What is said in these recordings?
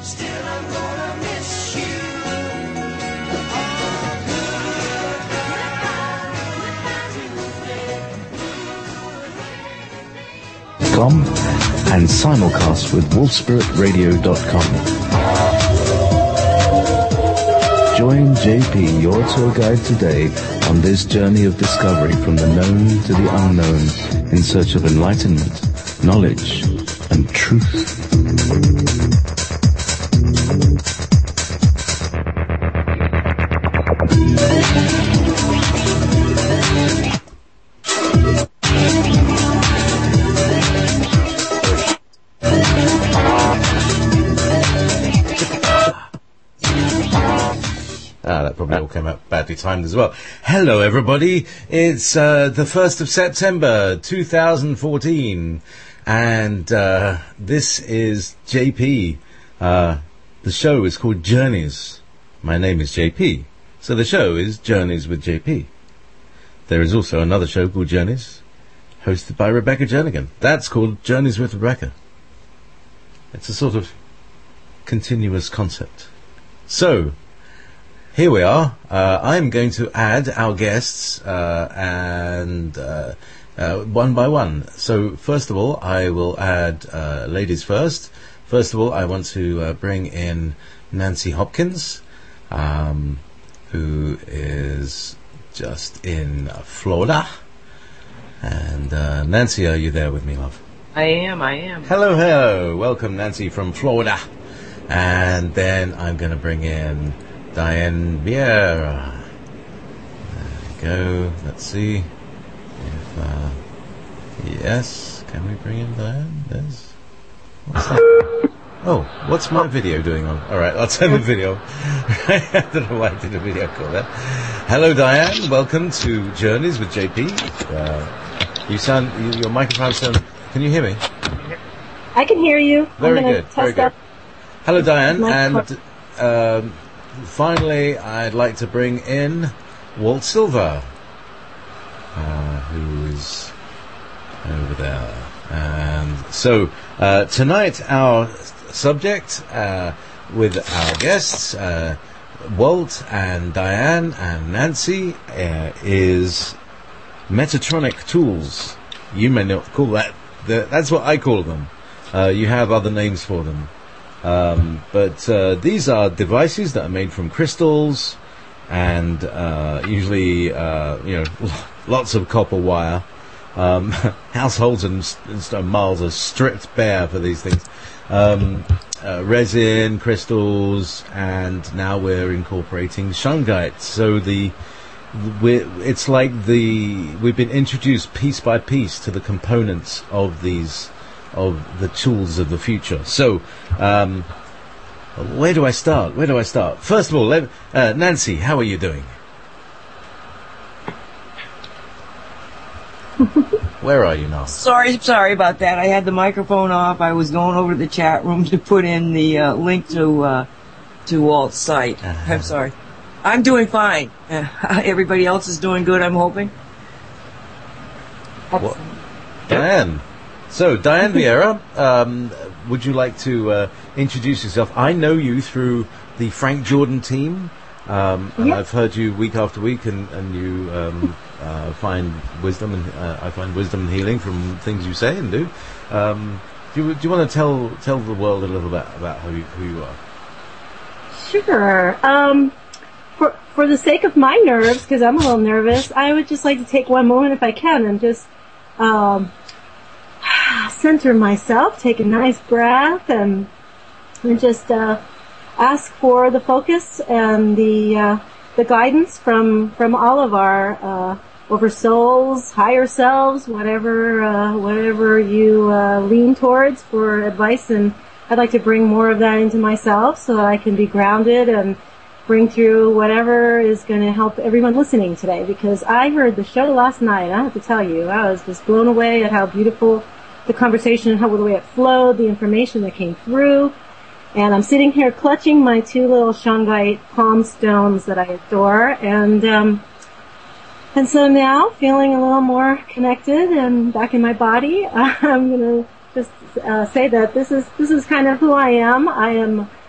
Still I'm gonna miss you. Com and simulcast with wolfspiritradio.com. Join JP, your tour guide today, on this journey of discovery from the known to the unknown in search of enlightenment, knowledge, and truth. That probably all came out badly timed as well. Hello, everybody. It's the 1st of September, 2014, and this is JP. The show is called Journeys. My name is JP, so the show is Journeys with JP. There is also another show called Journeys, hosted by Rebecca Jernigan. That's called Journeys with Rebecca. It's a sort of continuous concept. So, here we are. I'm going to add our guests one by one. So first of all, I will add ladies first. First of all, I want to bring in Nancy Hopkins, who is just in Florida. And Nancy, are you there with me, love? I am. Hello. Welcome, Nancy from Florida. And then I'm going to bring in Diane Vieira. There we go. Let's see if yes, can we bring in Diane? There's what's that? Oh, what's my video doing on? All right, I'll turn the video. I don't know why I did a video call there. Hello, Diane. Welcome to Journeys with JP. You sound your microphone sound. Can you hear me? I can hear you. Very good. Very good. Hello, Diane, and. Finally, I'd like to bring in Walt Silver, who is over there. And so, tonight our subject with our guests, Walt and Diane and Nancy, is Metatronic tools. You may not call that, that's what I call them. You have other names for them. But these are devices that are made from crystals and usually, lots of copper wire. Households and miles are stripped bare for these things. Resin, crystals, and now we're incorporating shungite. So it's like we've been introduced piece by piece to the components of the tools of the future. So, where do I start? First of all, Nancy, how are you doing? Where are you now? Sorry about that. I had the microphone off. I was going over to the chat room to put in the link to Walt's site. I'm sorry. I'm doing fine. Everybody else is doing good, I'm hoping. Well, Diane. So, Diane Vieira, would you like to introduce yourself? I know you through the Frank Jordan team, and I've heard you week after week, and you find wisdom, and I find wisdom and healing from things you say and do. Do you want to tell the world a little bit about who you are? Sure. For the sake of my nerves, because I'm a little nervous, I would just like to take one moment, if I can, and just center myself, take a nice breath, and just ask for the focus and the guidance from all of our oversouls, higher selves, whatever you lean towards for advice. And I'd like to bring more of that into myself so that I can be grounded and bring through whatever is going to help everyone listening today. Because I heard the show last night, I have to tell you, I was just blown away at how beautiful the conversation, how the way it flowed, the information that came through. And I'm sitting here clutching my two little shungite palm stones that I adore, and so now feeling a little more connected and back in my body. I'm gonna just say that this is kind of who I am. I am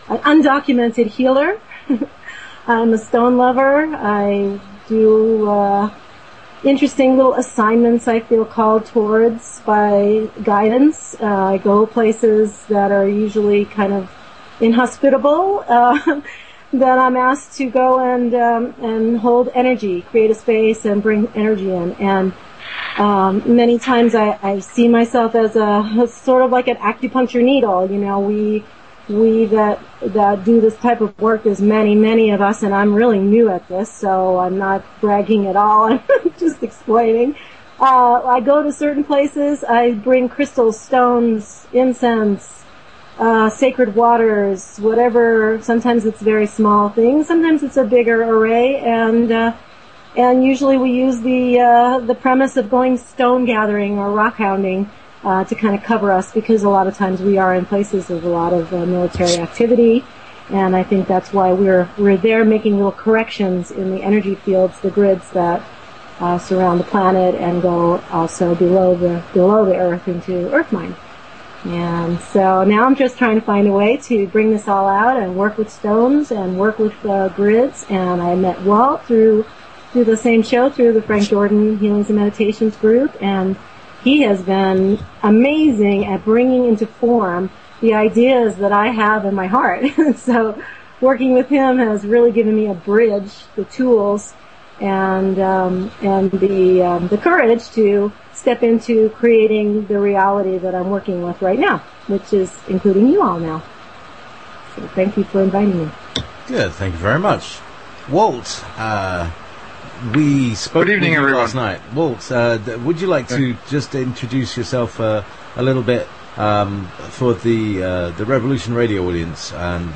undocumented healer. I'm a stone lover. I do interesting little assignments I feel called towards by guidance. I go places that are usually kind of inhospitable, that I'm asked to go and hold energy, create a space and bring energy in. And many times I see myself as a sort of like an acupuncture needle. You know, we that do this type of work, there's many of us, and I'm really new at this, so I'm not bragging at all. I'm just explaining. I go to certain places. I bring crystals, stones, incense, sacred waters, whatever. Sometimes it's very small things. Sometimes it's a bigger array, and usually we use the premise of going stone gathering or rock hounding to kind of cover us, because a lot of times we are in places of a lot of military activity, and I think that's why we're there making little corrections in the energy fields, the grids that surround the planet and go also below the earth into Earthmind. And so now I'm just trying to find a way to bring this all out and work with stones and work with grids. And I met Walt through the same show, through the Frank Jordan Healings and Meditations group, and he has been amazing at bringing into form the ideas that I have in my heart. So working with him has really given me a bridge, the tools, and the courage to step into creating the reality that I'm working with right now, which is including you all now. So thank you for inviting me. Good, thank you very much. Walt, we spoke Good evening, with you everyone. last night. Walt, would you like to just introduce yourself a little bit for the Revolution Radio audience?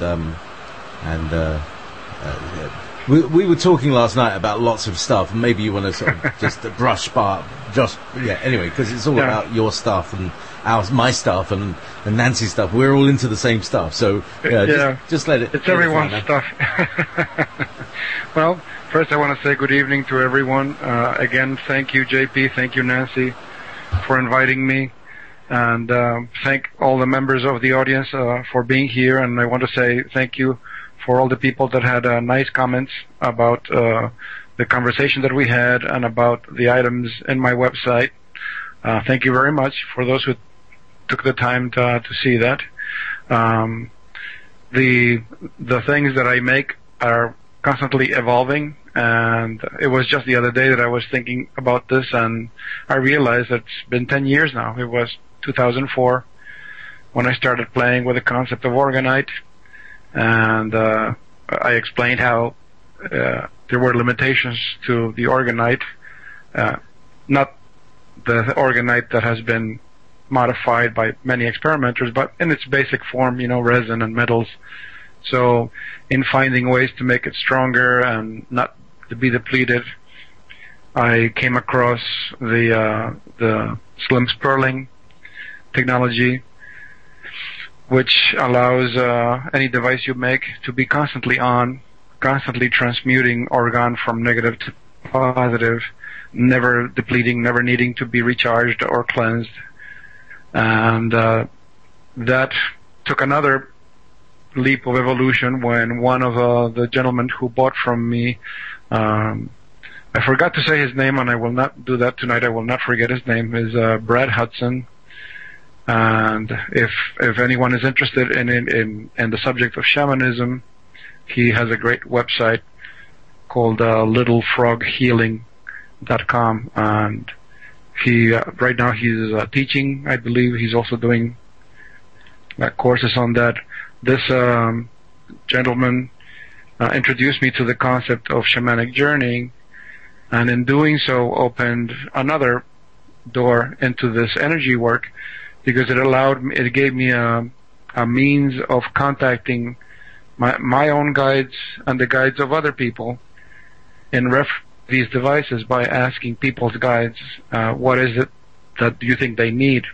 We were talking last night about lots of stuff, and maybe you want to sort of just brush bar, anyway, because it's all about your stuff and my stuff and Nancy's stuff. We're all into the same stuff, so just let it. It's everyone's stuff. Well, first I want to say good evening to everyone. Again, thank you, JP, thank you, Nancy, for inviting me, and thank all the members of the audience for being here. And I want to say thank you for all the people that had nice comments about the conversation that we had and about the items in my website. Thank you very much for those who took the time to see that. The things that I make are constantly evolving, and it was just the other day that I was thinking about this, and I realized that it's been 10 years now. It was 2004 when I started playing with the concept of Orgonite, and I explained how there were limitations to the Orgonite, not the Orgonite that has been modified by many experimenters, but in its basic form, resin and metals. So in finding ways to make it stronger and not to be depleted, I came across the slim spurling technology, which allows any device you make to be constantly on, constantly transmuting orgone from negative to positive, never depleting, never needing to be recharged or cleansed. And that took another leap of evolution when one of the gentlemen who bought from me, I forgot to say his name, and I will not do that tonight. I will not forget his name, is Brad Hudson. And if anyone is interested in the subject of shamanism, he has a great website called littlefroghealing.com, and he right now he's teaching. I believe he's also doing courses on that. This gentleman introduced me to the concept of shamanic journeying, and in doing so opened another door into this energy work, because it gave me a means of contacting my own guides and the guides of other people in reference to these devices by asking people's guides, what is it that you think they need?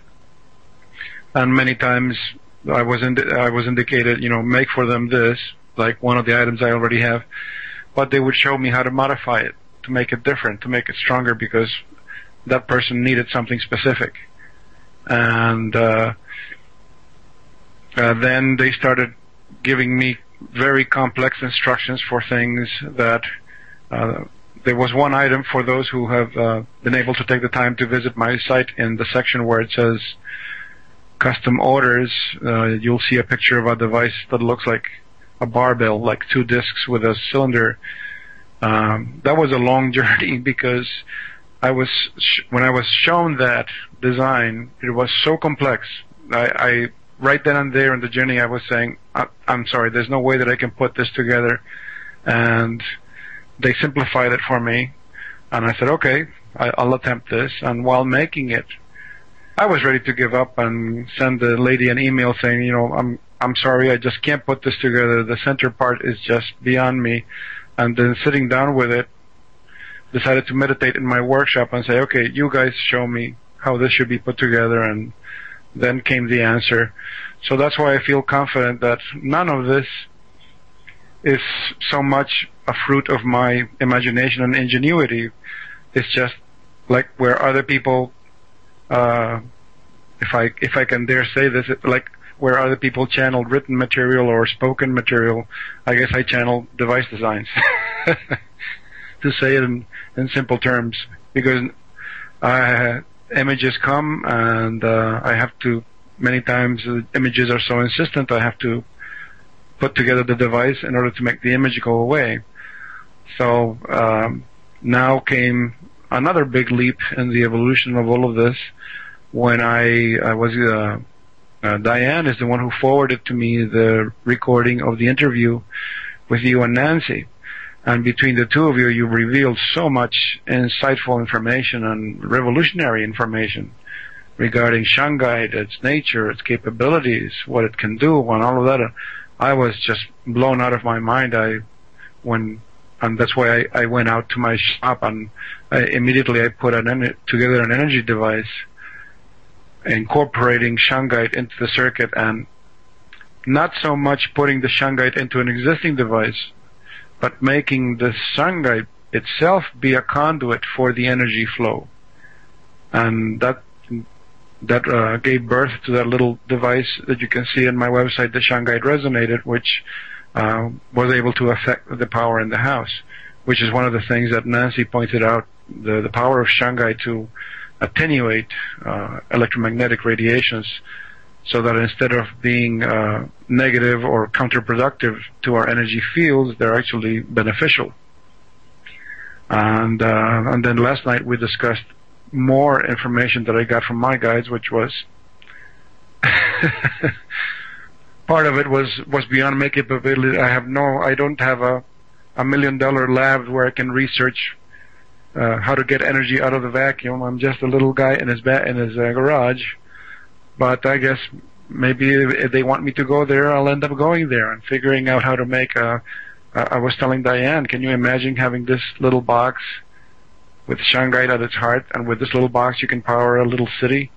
And many times I was indicated, make for them this, like one of the items I already have, but they would show me how to modify it, to make it different, to make it stronger, because that person needed something specific. And then they started giving me very complex instructions for things that there was one item for those who have been able to take the time to visit my site. In the section where it says custom orders, you'll see a picture of a device that looks like a barbell, like 2 discs with a cylinder. That was a long journey because when I was shown that design, it was so complex. I right then and there in the journey, I was saying, I'm sorry, there's no way that I can put this together. And they simplified it for me. And I said, okay, I'll attempt this. And while making it, I was ready to give up and send the lady an email saying, you know, I'm sorry, I just can't put this together. The center part is just beyond me. And then sitting down with it, decided to meditate in my workshop and say, okay, you guys show me how this should be put together. And then came the answer. So that's why I feel confident that none of this is so much a fruit of my imagination and ingenuity. It's just like where other people, if I can dare say this, like where other people channeled written material or spoken material, I guess I channel device designs. To say it in simple terms, because images come and I have to, many times the images are so insistent, I have to put together the device in order to make the image go away. So now came another big leap in the evolution of all of this when I was Diane is the one who forwarded to me the recording of the interview with you and Nancy. And between the two of you, you revealed so much insightful information and revolutionary information regarding Shungite, its nature, its capabilities, what it can do, and all of that. I was just blown out of my mind. And that's why I went out to my shop and immediately I put together an energy device incorporating Shungite into the circuit, and not so much putting the Shungite into an existing device, but making the Shungite itself be a conduit for the energy flow. And that gave birth to that little device that you can see on my website, the Shungite Resonated, which was able to affect the power in the house, which is one of the things that Nancy pointed out, the power of Shungite to attenuate electromagnetic radiations, so that instead of being negative or counterproductive to our energy fields, they're actually beneficial. And then last night we discussed more information that I got from my guides, which was part of it was beyond my capability. I don't have a $1 million lab where I can research how to get energy out of the vacuum. I'm just a little guy in his garage. But I guess maybe if they want me to go there, I'll end up going there and figuring out how to make I was telling Diane, can you imagine having this little box with Shungite at its heart, and with this little box you can power a little city?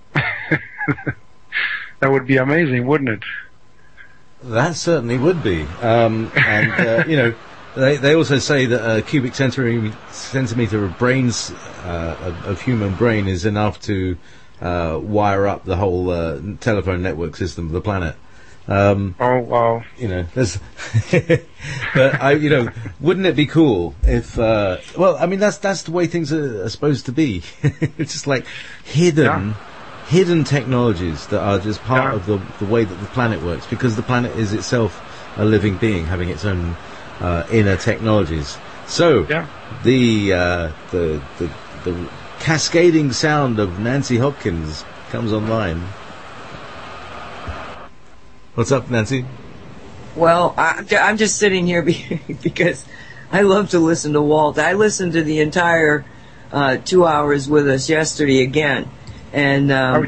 That would be amazing, wouldn't it? That certainly would be. You know, they also say that a cubic centimeter of brains, of human brain, is enough to wire up the whole telephone network system of the planet. Oh wow! You know, there's but you know, wouldn't it be cool if? Well, I mean, that's the way things are supposed to be. It's just like hidden technologies that are just part of the way that the planet works, because the planet is itself a living being, having its own inner technologies. So the cascading sound of Nancy Hopkins comes online. What's up, Nancy? Well, I'm just sitting here because I love to listen to Walt. I listened to the entire 2 hours with us yesterday again, and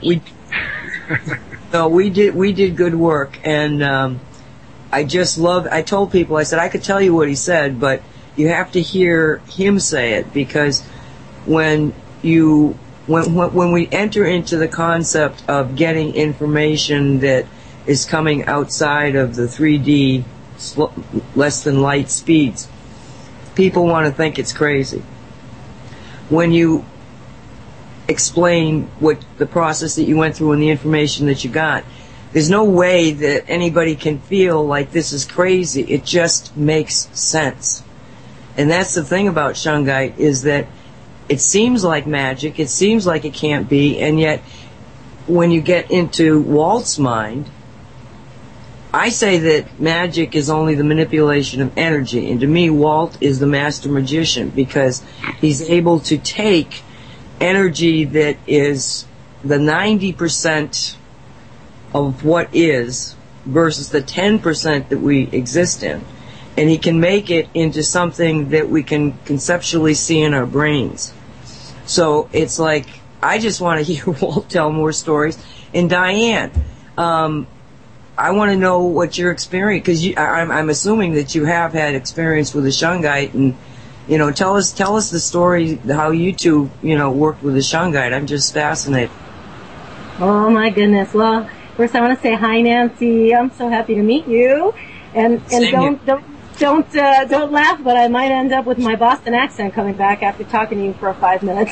we did good work. And I just love. I told people, I said I could tell you what he said, but you have to hear him say it, because when we enter into the concept of getting information that is coming outside of the 3D less than light speeds, people want to think it's crazy. When you explain what the process that you went through and the information that you got, There's no way that anybody can feel like this is crazy. It just makes sense. And that's the thing about Shungite, is that it seems like magic, it seems like it can't be, and yet when you get into Walt's mind, I say that magic is only the manipulation of energy, and to me Walt is the master magician, because he's able to take energy that is the 90% of what is versus the 10% that we exist in, and he can make it into something that we can conceptually see in our brains. So it's like, I just want to hear Walt tell more stories. And Diane, I want to know what your experience, because I'm assuming that you have had experience with the Shungite, and tell us the story, how you two worked with the Shungite. I'm just fascinated. Oh my goodness. Well, first I want to say hi, Nancy. I'm so happy to meet you. And don't laugh, but I might end up with my Boston accent coming back after talking to you for 5 minutes.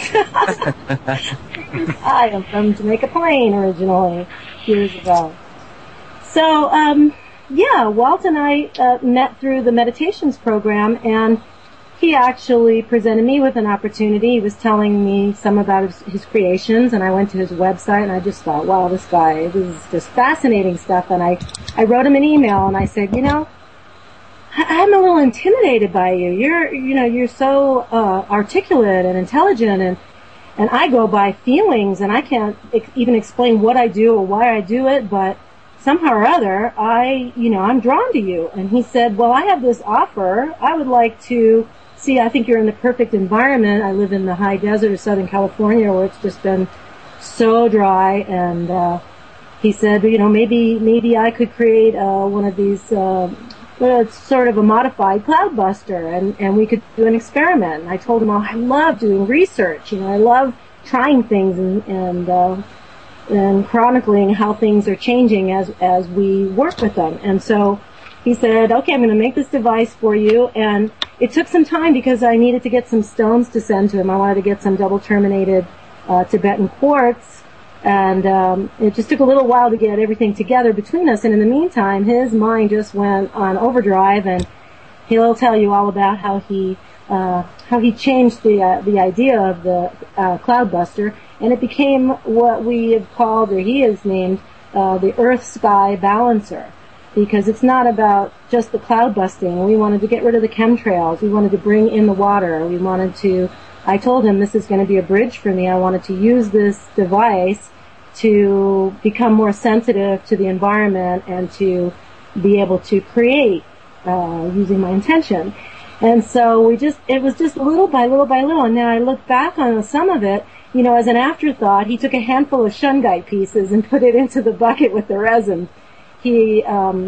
I am from Jamaica Plain originally, years ago. So, Walt and I met through the meditations program, and he actually presented me with an opportunity. He was telling me some about his creations, and I went to his website, and I just thought, wow, this is just fascinating stuff. And I wrote him an email, and I said, I'm a little intimidated by you. You're so articulate and intelligent, and I go by feelings, and I can't even explain what I do or why I do it, but somehow or other, I'm drawn to you. And he said, well, I have this offer. I would like to see, I think you're in the perfect environment. I live in the high desert of Southern California, where it's just been so dry. And he said, maybe I could create one of these, it's sort of a modified cloudbuster, and we could do an experiment. And I told him, I love doing research. I love trying things and chronicling how things are changing as we work with them. And so he said, okay, I'm going to make this device for you. And it took some time because I needed to get some stones to send to him. I wanted to get some double terminated Tibetan quartz. And it just took a little while to get everything together between us. And in the meantime, his mind just went on overdrive, and he'll tell you all about how he changed the idea of the cloudbuster, and it became what we have called, or he has named, the Earth-Sky Balancer, because it's not about just the cloud busting. We wanted to get rid of the chemtrails. We wanted to bring in the water. I told him, this is going to be a bridge for me. I wanted to use this device to become more sensitive to the environment and to be able to create using my intention. And so it was just little by little by little. And now I look back on some of it, as an afterthought. He took a handful of Shungite pieces and put it into the bucket with the resin. He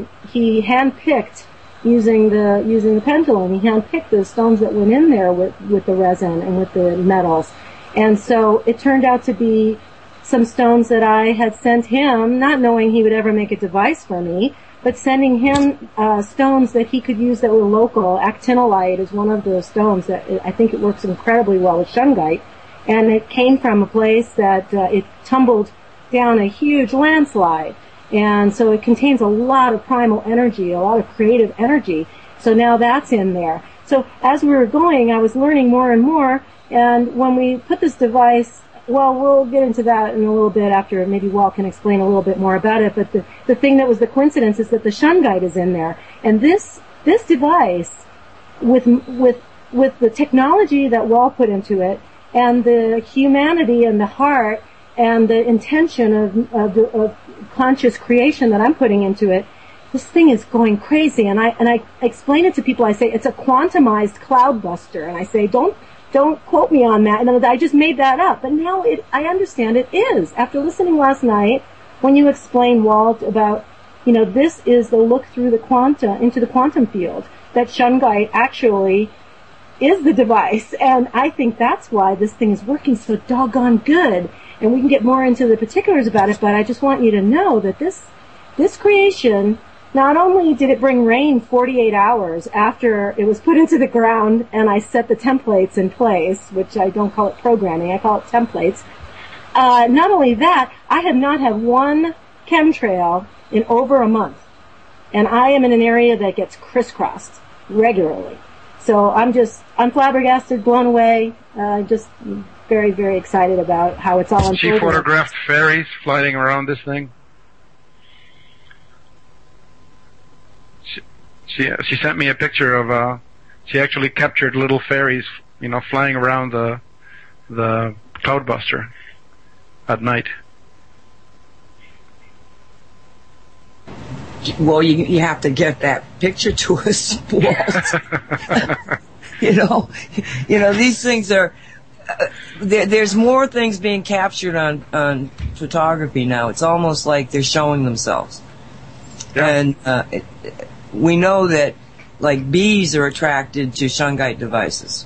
handpicked, using the pendulum, he handpicked the stones that went in there with the resin and with the metals. And so it turned out to be some stones that I had sent him, not knowing he would ever make a device for me, but sending him stones that he could use that were local. Actinolite is one of those stones that I think it works incredibly well with Shungite. And it came from a place that it tumbled down a huge landslide. And so it contains a lot of primal energy, a lot of creative energy. So now that's in there. So as we were going, I was learning more and more. And when we put this device, well, we'll get into that in a little bit after maybe Walt can explain a little bit more about it. But the thing that was the coincidence is that the Shungite is in there. And this device, with the technology that Walt put into it, and the humanity and the heart and the intention of conscious creation that I'm putting into it, this thing is going crazy. And I explain it to people. I say it's a quantumized cloudbuster, and I say don't quote me on that. And I just made that up. But now I understand it is. After listening last night, when you explained, Walt, about this is the look through the into the quantum field, that Shungite actually is the device. And I think that's why this thing is working so doggone good. And we can get more into the particulars about it, but I just want you to know that this creation, not only did it bring rain 48 hours after it was put into the ground and I set the templates in place, which I don't call it programming, I call it templates. Not only that, I have not had one chemtrail in over a month. And I am in an area that gets crisscrossed regularly. So I'm flabbergasted, blown away, just very, very excited about how it's all unfolding. She photographed fairies flying around this thing. She sent me a picture of, she actually captured little fairies, flying around the Cloudbuster at night. Well, you have to get that picture to us, Walt. These things are. There's more things being captured on photography now. It's almost like they're showing themselves. Yeah. And we know that, like, bees are attracted to shungite devices.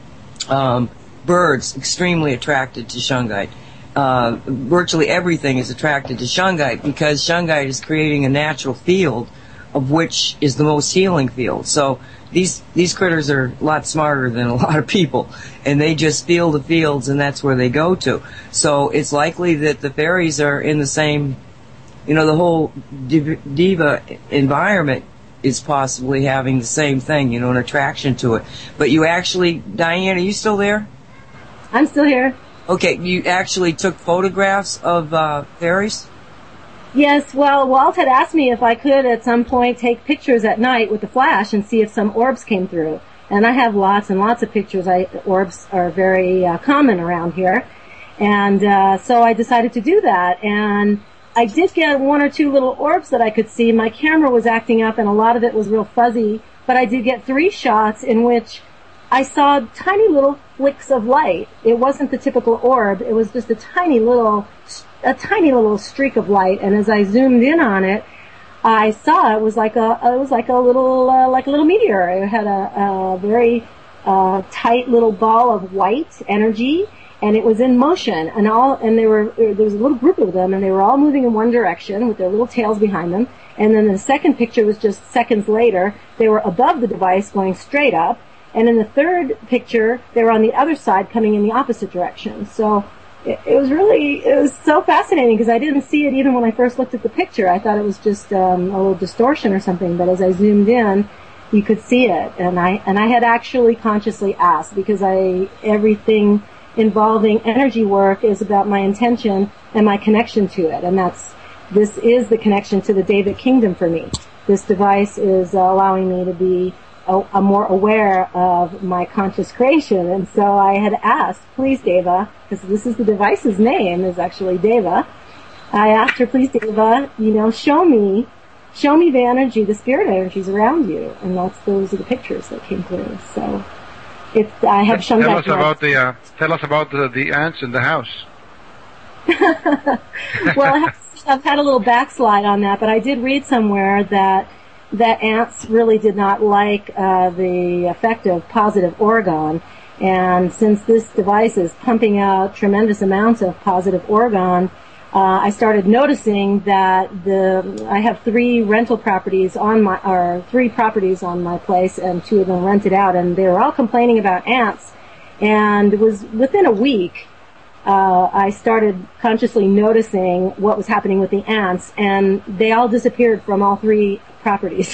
Birds extremely attracted to shungite. Virtually everything is attracted to shungite because shungite is creating a natural field of which is the most healing field. So these critters are a lot smarter than a lot of people, and they just feel the fields, and that's where they go to. So it's likely that the fairies are in the same, the whole diva environment is possibly having the same thing, an attraction to it. But you actually, Diane, are you still there? I'm still here. Okay, you actually took photographs of fairies? Yes, well, Walt had asked me if I could at some point take pictures at night with the flash and see if some orbs came through. And I have lots and lots of pictures. Orbs are very common around here. And so I decided to do that. And I did get one or two little orbs that I could see. My camera was acting up and a lot of it was real fuzzy. But I did get 3 shots in which I saw tiny little flicks of light. It wasn't the typical orb. It was just a tiny little streak of light. And as I zoomed in on it, I saw it was like a little meteor. It had a very tight little ball of white energy, and it was in motion. And there was a little group of them, and they were all moving in one direction with their little tails behind them. And then the second picture was just seconds later. They were above the device, going straight up. And in the third picture, they were on the other side, coming in the opposite direction. So it was so fascinating because I didn't see it even when I first looked at the picture. I thought it was just a little distortion or something, but as I zoomed in, you could see it. And I had actually consciously asked, because everything involving energy work is about my intention and my connection to it. And this is the connection to the Deva kingdom for me. This device is allowing me to be I'm more aware of my conscious creation. And so I had asked, please Deva, because this is the device's name, is actually Deva. I asked her, please Deva, show me the energy, the spirit energies around you. And those are the pictures that came through. So I have shown that. Tell us about the ants in the house. Well, I've had a little backslide on that, but I did read somewhere that ants really did not like the effect of positive orgone. And since this device is pumping out tremendous amounts of positive orgone, I started noticing that I have 3 rental properties or 3 properties on my place, and 2 of them rented out, and they were all complaining about ants. And it was within a week, I started consciously noticing what was happening with the ants, and they all disappeared from all 3 properties.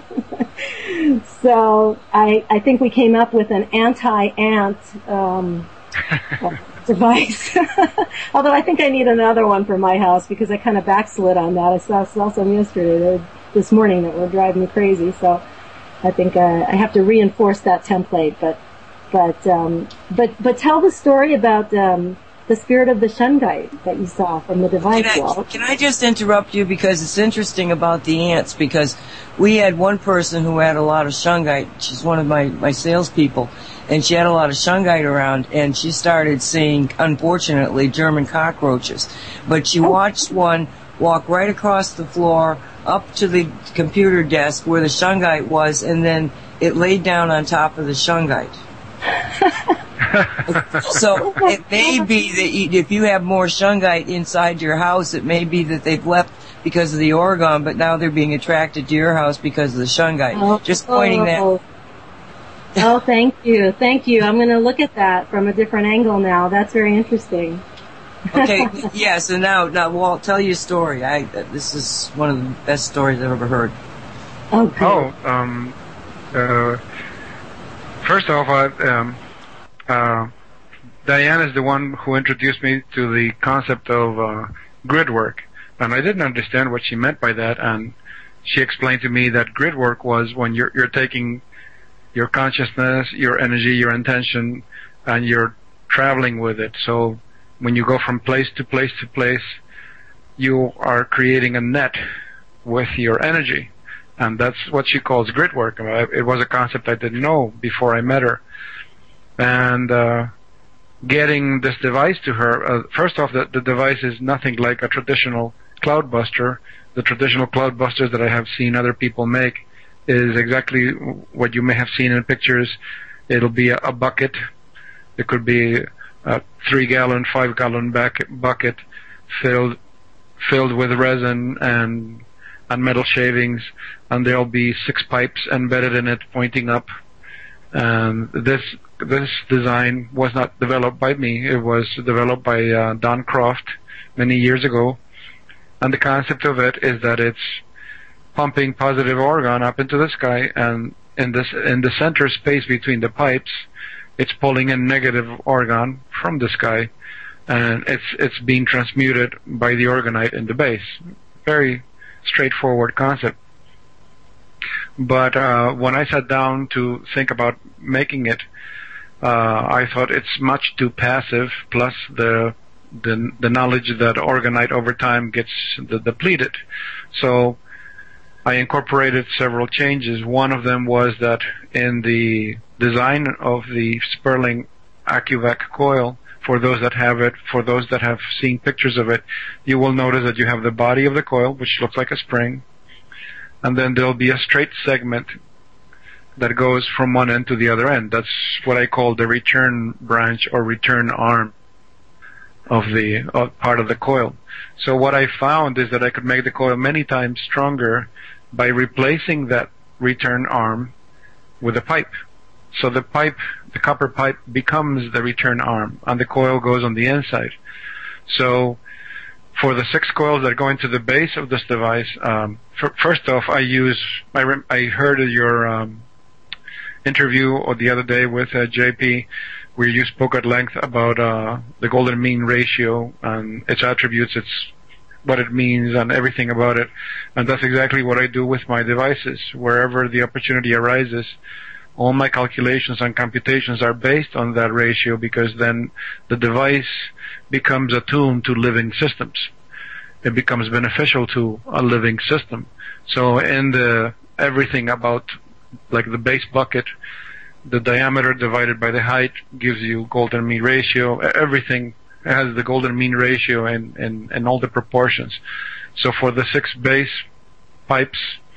So I think we came up with an anti-ant device. Although I think I need another one for my house because I kind of backslid on that. I saw some this morning that were driving me crazy. So I think I have to reinforce that template. But tell the story about the spirit of the shungite that you saw from the device wall. Can I just interrupt you because it's interesting about the ants, because we had one person who had a lot of shungite. She's one of my salespeople, and she had a lot of shungite around, and she started seeing, unfortunately, German cockroaches. But she watched one walk right across the floor up to the computer desk where the shungite was, and then it laid down on top of the shungite. So it may be that if you have more shungite inside your house, it may be that they've left because of the orgone, but now they're being attracted to your house because of the shungite. Just pointing that. Oh, thank you. I'm going to look at that from a different angle now. That's very interesting. Okay, yeah, so now, Walt, tell your story. This is one of the best stories I've ever heard. Oh, good. First off, Diane is the one who introduced me to the concept of grid work, and I didn't understand what she meant by that, and she explained to me that grid work was when you're taking your consciousness, your energy, your intention, and you're traveling with it. So when you go from place to place to place, you are creating a net with your energy. And that's what she calls grid work. It was a concept I didn't know before I met her. And getting this device to her, first off, the device is nothing like a traditional cloudbuster. The traditional cloudbusters that I have seen other people make is exactly what you may have seen in pictures. It'll be a bucket. It could be a 3-gallon, 5-gallon bucket filled with resin and metal shavings, and there'll be 6 pipes embedded in it pointing up. And this design was not developed by me. It was developed by Don Croft many years ago. And the concept of it is that it's pumping positive orgone up into the sky, and in the center space between the pipes, it's pulling in negative orgone from the sky, and it's being transmuted by the orgonite in the base. Very straightforward concept. But when I sat down to think about making it, I thought it's much too passive, plus the knowledge that orgonite over time gets depleted. So I incorporated several changes. One of them was that in the design of the Sperling AccuVac coil, for those that have it, for those that have seen pictures of it, you will notice that you have the body of the coil, which looks like a spring, and then there'll be a straight segment that goes from one end to the other end. That's what I call the return branch or return arm of the part of the coil. So what I found is that I could make the coil many times stronger by replacing that return arm with a pipe. So the copper pipe becomes the return arm, and the coil goes on the inside. So for the 6 coils that go into the base of this device, first off, I heard your interview the other day with JP, where you spoke at length about the golden mean ratio and its attributes, what it means, and everything about it. And that's exactly what I do with my devices. Wherever the opportunity arises, all my calculations and computations are based on that ratio, because then the device becomes attuned to living systems. It becomes beneficial to a living system. So in everything about, like the base bucket, the diameter divided by the height gives you golden mean ratio. Everything has the golden mean ratio in all the proportions. So for the 6 base pipes,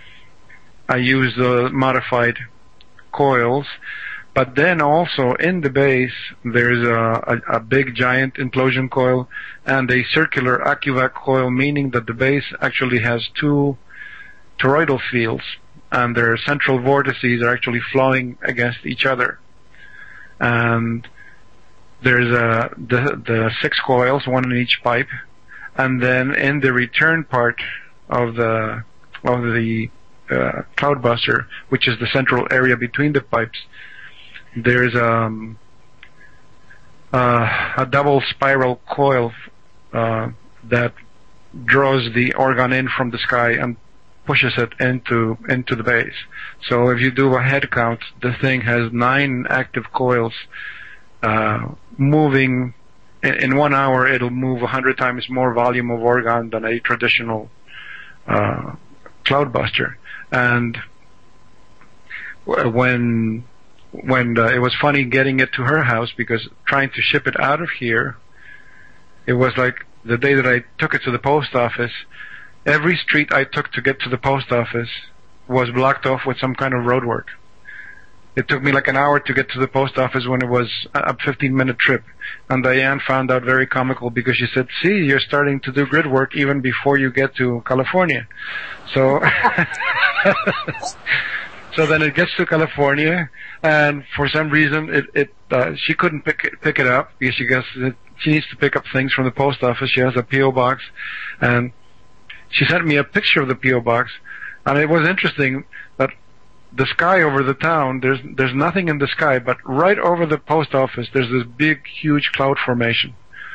I use the modified coils, but then also in the base there's a big giant implosion coil and a circular AccuVac coil, meaning that the base actually has 2 toroidal fields, and their central vortices are actually flowing against each other. And there's the 6 coils, 1 in each pipe, and then in the return part of the cloudbuster, which is the central area between the pipes, there's a double spiral coil that draws the orgone in from the sky and pushes it into the base. So if you do a head count, the thing has 9 active coils moving. In 1 hour, it'll move 100 times more volume of orgone than a traditional cloudbuster. And when it was funny getting it to her house, because trying to ship it out of here, it was like the day that I took it to the post office, every street I took to get to the post office was blocked off with some kind of road work. It took me like an hour to get to the post office when it was a 15-minute trip. And Diane found out very comical, because she said, "See, you're starting to do grid work even before you get to California." So, so then it gets to California, and for some reason she couldn't pick it up, because she guessed she needs to pick up things from the post office. She has a P.O. box, and she sent me a picture of the P.O. box, and it was interesting that the sky over the town, there's nothing in the sky, but right over the post office, there's this big, huge cloud formation.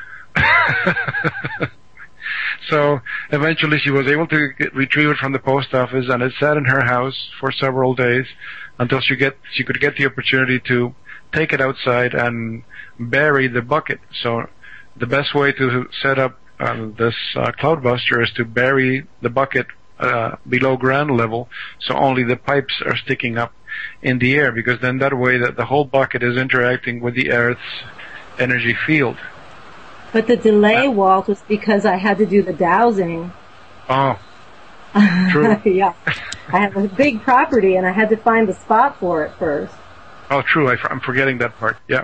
So eventually she was able to retrieve it from the post office, and it sat in her house for several days until she could get the opportunity to take it outside and bury the bucket. So the best way to set up this cloudbuster is to bury the bucket below ground level, so only the pipes are sticking up in the air, because then that way that the whole bucket is interacting with the Earth's energy field. But the delay, Walt, was because I had to do the dowsing. Oh, true. Yeah. I have a big property, and I had to find the spot for it first. Oh, true. I'm forgetting that part. Yeah.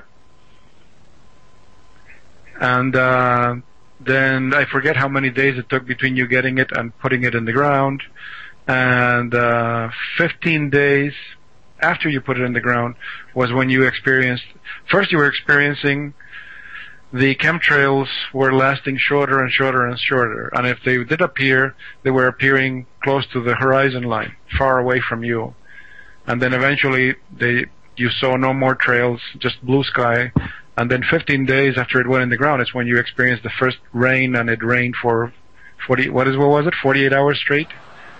And then I forget how many days it took between you getting it and putting it in the ground. And 15 days after you put it in the ground was when you experienced... First you were experiencing the chemtrails were lasting shorter and shorter and shorter. And if they did appear, they were appearing close to the horizon line, far away from you. And then eventually you saw no more trails, just blue sky. And then 15 days after it went in the ground, it's when you experienced the first rain, and it rained for 48 hours straight?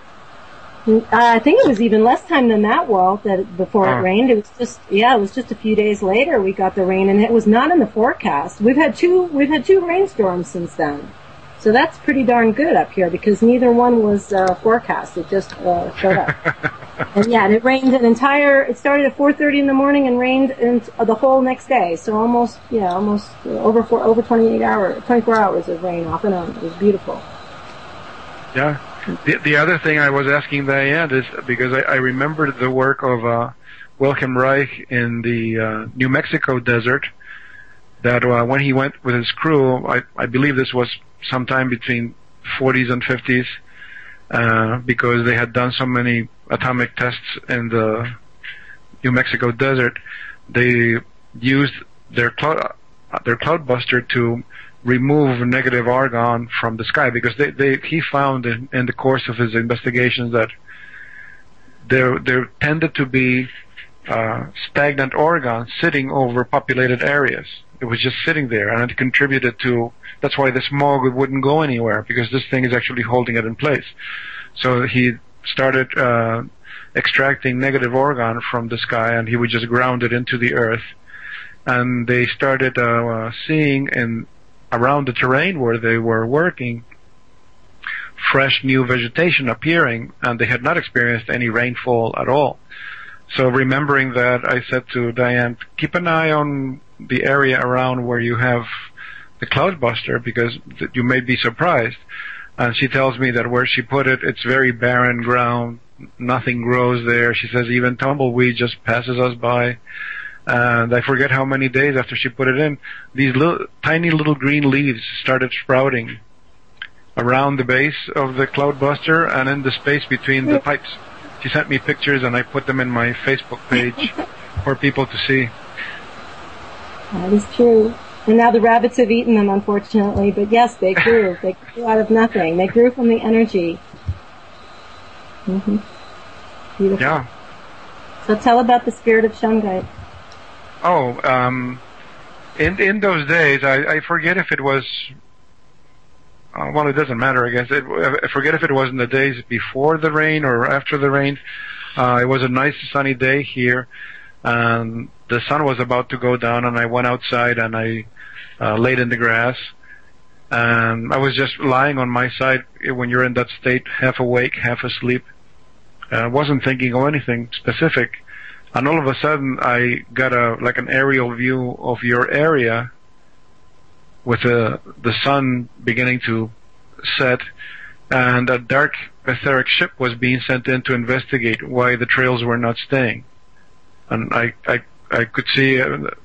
I think it was even less time than that, Walt, before it rained. It was just a few days later we got the rain, and it was not in the forecast. We've had two rainstorms since then. So that's pretty darn good up here, because neither one was forecast. It just showed up. And yeah, it rained it started at 4:30 in the morning and rained the whole next day. So almost over 24 hours of rain off and on. It was beautiful. Yeah. The other thing I was asking Diane is, because I remembered the work of Wilhelm Reich in the New Mexico desert, that when he went with his crew, I believe this was sometime between 40s and 50s, because they had done so many atomic tests in the New Mexico desert, they used their cloudbuster to remove negative argon from the sky, because he found in the course of his investigations that there tended to be stagnant argon sitting over populated areas. It was just sitting there, and it contributed to, that's why the smog wouldn't go anywhere, because this thing is actually holding it in place. So he started extracting negative argon from the sky, and he would just ground it into the earth. And they started seeing around the terrain where they were working, fresh new vegetation appearing, and they had not experienced any rainfall at all. So remembering that, I said to Diane, keep an eye on the area around where you have the cloudbuster, because you may be surprised. And she tells me that where she put it, it's very barren ground, nothing grows there. She says even tumbleweed just passes us by. And I forget how many days after she put it in, these tiny little green leaves started sprouting around the base of the cloudbuster and in the space between the pipes. She sent me pictures, and I put them in my Facebook page for people to see. That is true. And now the rabbits have eaten them, unfortunately. But yes, they grew. They grew out of nothing. They grew from the energy. Mm-hmm. Beautiful. Yeah. So tell about the spirit of Shungite. Oh, in those days, I forget if it was, well, it doesn't matter, I guess. I forget if it was in the days before the rain or after the rain. It was a nice sunny day here, and the sun was about to go down, and I went outside and I laid in the grass. And I was just lying on my side when you're in that state, half awake, half asleep. I wasn't thinking of anything specific. And all of a sudden, I got an aerial view of your area with the sun beginning to set, and a dark etheric ship was being sent in to investigate why the trails were not staying. And I could see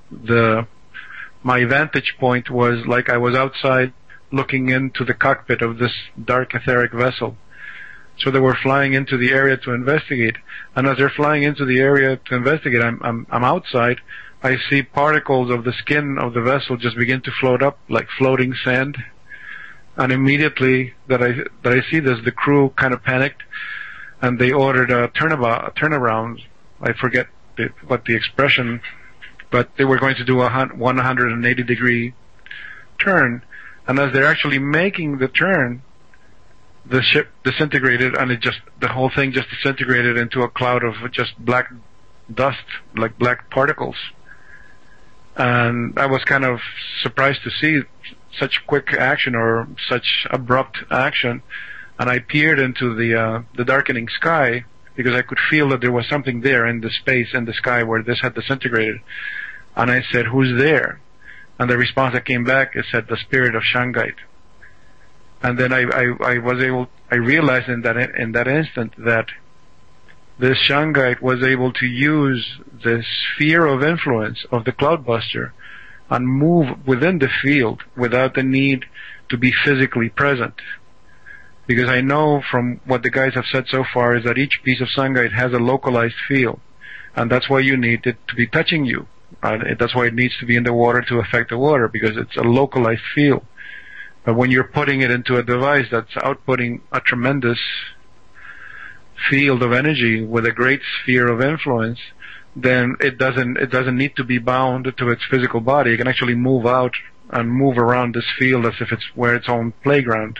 my vantage point was like I was outside looking into the cockpit of this dark etheric vessel. So they were flying into the area to investigate, and as they're flying into the area to investigate, I'm outside, I see particles of the skin of the vessel just begin to float up like floating sand. And immediately that I see this, the crew kind of panicked, and they ordered a turnaround. I forget what the expression, but they were going to do a 180-degree turn. And as they're actually making the turn, the ship disintegrated, and the whole thing just disintegrated into a cloud of just black dust, like black particles. And I was kind of surprised to see such quick action or such abrupt action. And I peered into the darkening sky because I could feel that there was something there in the space in the sky where this had disintegrated. And I said, "Who's there?" And the response that came back, it said, "The spirit of Shungite." And then I realized in that instant that this Shungite was able to use the sphere of influence of the Cloudbuster and move within the field without the need to be physically present. Because I know from what the guys have said so far is that each piece of Shungite has a localized field, and that's why you need it to be touching you. That's why it needs to be in the water to affect the water, because it's a localized field. But when you're putting it into a device that's outputting a tremendous field of energy with a great sphere of influence, then it doesn't need to be bound to its physical body. It can actually move out and move around this field as if it's its own playground.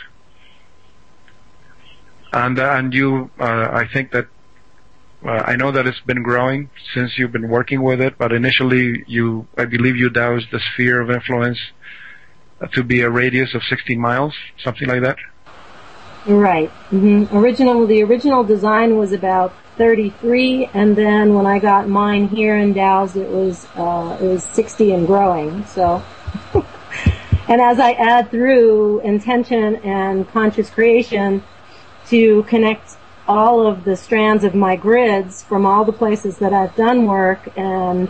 And you, I think that I know that it's been growing since you've been working with it, but initially I believe you doused the sphere of influence to be a radius of 60 miles, something like that. Right. Mm-hmm. The original design was about 33, and then when I got mine here in Dows, it was 60 and growing. So, and as I add through intention and conscious creation to connect all of the strands of my grids from all the places that I've done work and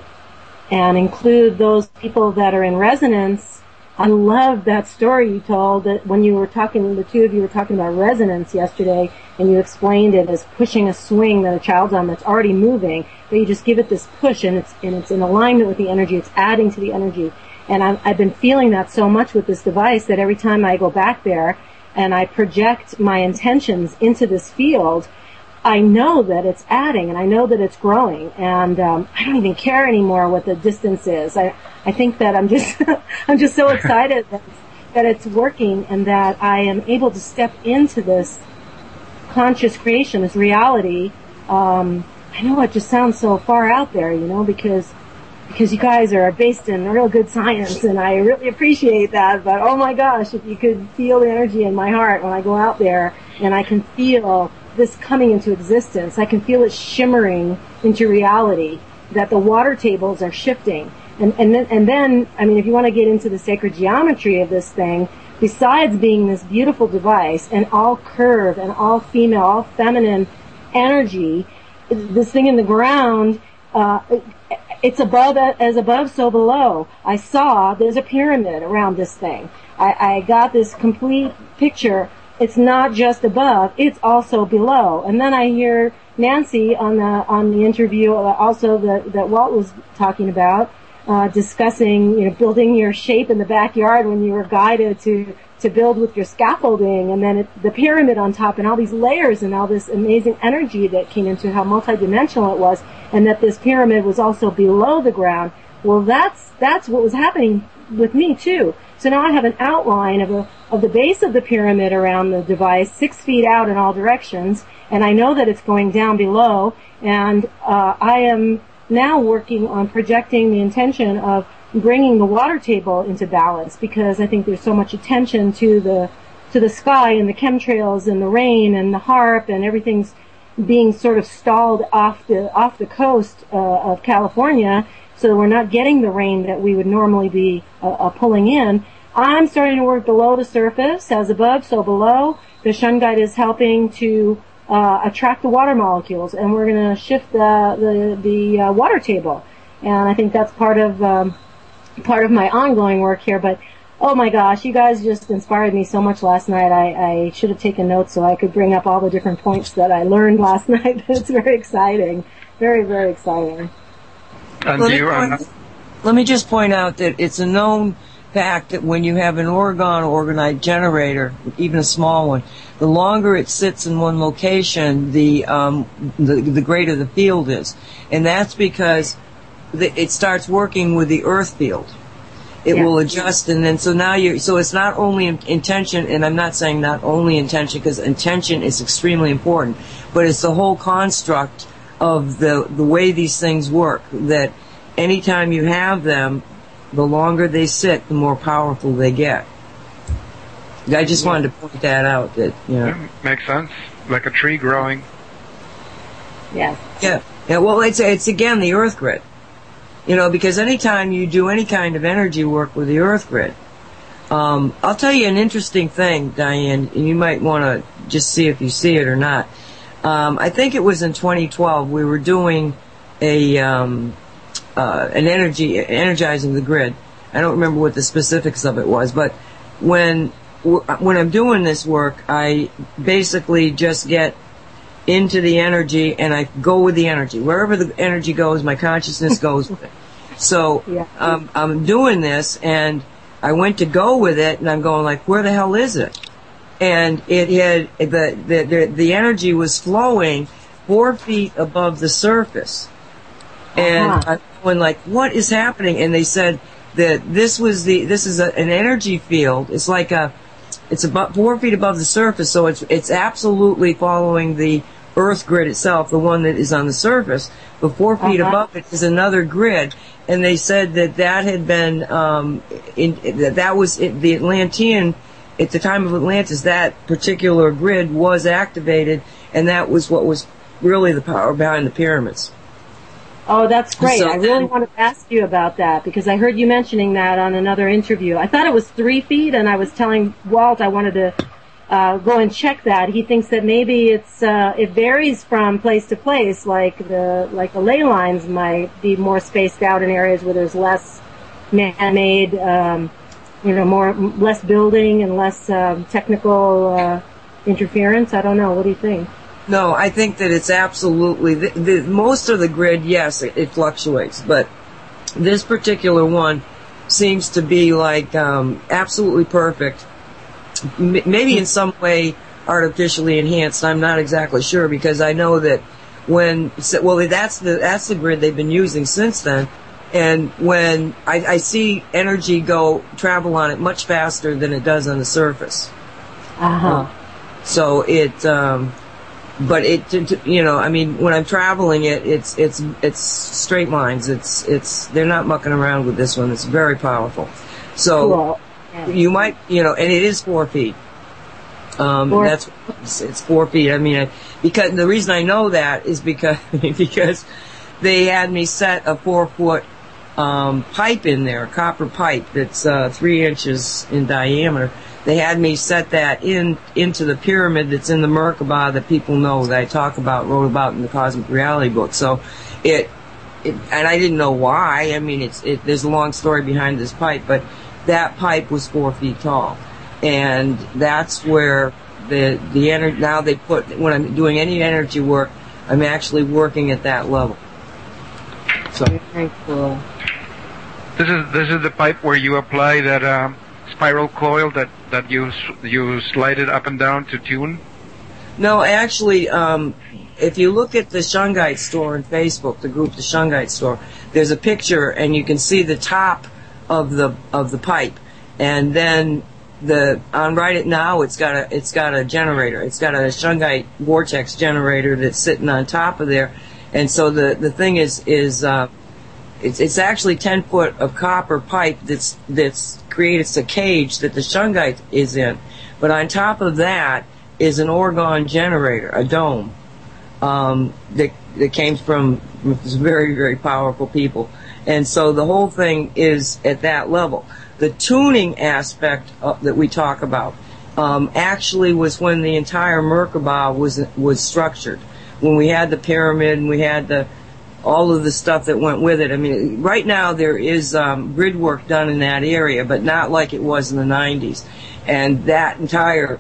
include those people that are in resonance. I love that story you told, that when you were talking, the two of you were talking about resonance yesterday, and you explained it as pushing a swing that a child's on that's already moving, but you just give it this push, and it's in alignment with the energy, it's adding to the energy. And I've been feeling that so much with this device that every time I go back there and I project my intentions into this field, I know that it's adding, and I know that it's growing, and I don't even care anymore what the distance is. I think that I'm just so excited that it's working, and that I am able to step into this conscious creation, this reality. I know it just sounds so far out there, because you guys are based in real good science, and I really appreciate that. But oh my gosh, if you could feel the energy in my heart when I go out there, and I can feel this coming into existence. I can feel it shimmering into reality, that the water tables are shifting. And then, I mean, if you want to get into the sacred geometry of this thing, besides being this beautiful device and all curve and all female, all feminine energy, this thing in the ground, it's as above, so below. I saw there's a pyramid around this thing. I got this complete picture. It's not just above, it's also below. And then I hear Nancy on the interview, also that Walt was talking about, discussing, building your shape in the backyard when you were guided to build with your scaffolding, and then the pyramid on top, and all these layers and all this amazing energy that came into how multidimensional it was, and that this pyramid was also below the ground. Well, that's what was happening with me too. So now I have an outline of the base of the pyramid around the device, 6 feet out in all directions, and I know that it's going down below, and I am now working on projecting the intention of bringing the water table into balance, because I think there's so much attention to the sky and the chemtrails and the rain and the HAARP, and everything's being sort of stalled off the coast of California, so we're not getting the rain that we would normally be pulling in. I'm starting to work below the surface, as above, so below. The Shungite is helping to attract the water molecules, and we're going to shift the water table. And I think that's part of my ongoing work here. But oh my gosh, you guys just inspired me so much last night. I should have taken notes so I could bring up all the different points that I learned last night. It's very exciting, very, very exciting. And let me just point out that it's a known fact that when you have an orgonite generator, even a small one, the longer it sits in one location, the greater the field is, and that's because it starts working with the earth field. It will adjust, and then so it's not only intention, and I'm not saying not only intention, because intention is extremely important, but it's the whole construct of the way these things work, that anytime you have them, the longer they sit, the more powerful they get. I just wanted to point that out. Yeah, makes sense. Like a tree growing. Yes. Yeah. Well, it's again the earth grid. Because anytime you do any kind of energy work with the earth grid, I'll tell you an interesting thing, Diane, and you might want to just see if you see it or not. I think it was in 2012 we were doing an energizing the grid. I don't remember what the specifics of it was, but when I'm doing this work, I basically just get into the energy and I go with the energy. Wherever the energy goes, my consciousness goes with it. So I'm doing this, and I went to go with it, and I'm going like, where the hell is it? And it had the energy was flowing 4 feet above the surface, and I'm going like, what is happening? And they said that this is an energy field. It's like it's about 4 feet above the surface, so it's absolutely following the earth grid itself, the one that is on the surface. But 4 feet above it is another grid, and they said that had been that was the Atlantean. At the time of Atlantis, that particular grid was activated, and that was what was really the power behind the pyramids. Oh, that's great. So I really want to ask you about that, because I heard you mentioning that on another interview. I thought it was 3 feet, and I was telling Walt I wanted to go and check that. He thinks that maybe it varies from place to place, like the ley lines might be more spaced out in areas where there's less man-made, less building and less technical interference. I don't know. What do you think? No, I think that it's absolutely most of the grid. Yes, it fluctuates, but this particular one seems to be like absolutely perfect. Maybe in some way artificially enhanced. I'm not exactly sure, because I know that that's the grid they've been using since then. And when I see energy travel on it much faster than it does on the surface. So but I mean, when I'm traveling it's straight lines. They're not mucking around with this one. It's very powerful. So cool. You might, and it is 4 feet. It's 4 feet. I mean, because the reason I know that is because they had me set a 4-foot pipe in there, a copper pipe that's 3 inches in diameter. They had me set that into the pyramid that's in the Merkaba that people know, that I wrote about in the Cosmic Reality book. So and I didn't know why. I mean, there's a long story behind this pipe, but that pipe was 4 feet tall, and that's where the energy. Now when I'm doing any energy work, I'm actually working at that level. So very cool. This is the pipe where you apply that spiral coil that you slide it up and down to tune. No, actually, if you look at the Shungite store on Facebook, the group the Shungite store, there's a picture, and you can see the top of the pipe, and then right now it's got a generator. It's got a Shungite vortex generator that's sitting on top of there, and so the thing is it's actually 10 foot of copper pipe that's created a cage that the Shungite is in, but on top of that is an orgone generator, a dome that came from very, very powerful people. And so the whole thing is at that level. The tuning aspect that we talk about actually was when the entire Merkaba was structured. When we had the pyramid and we had all of the stuff that went with it. I mean, right now there is grid work done in that area, but not like it was in the 90s. And that entire,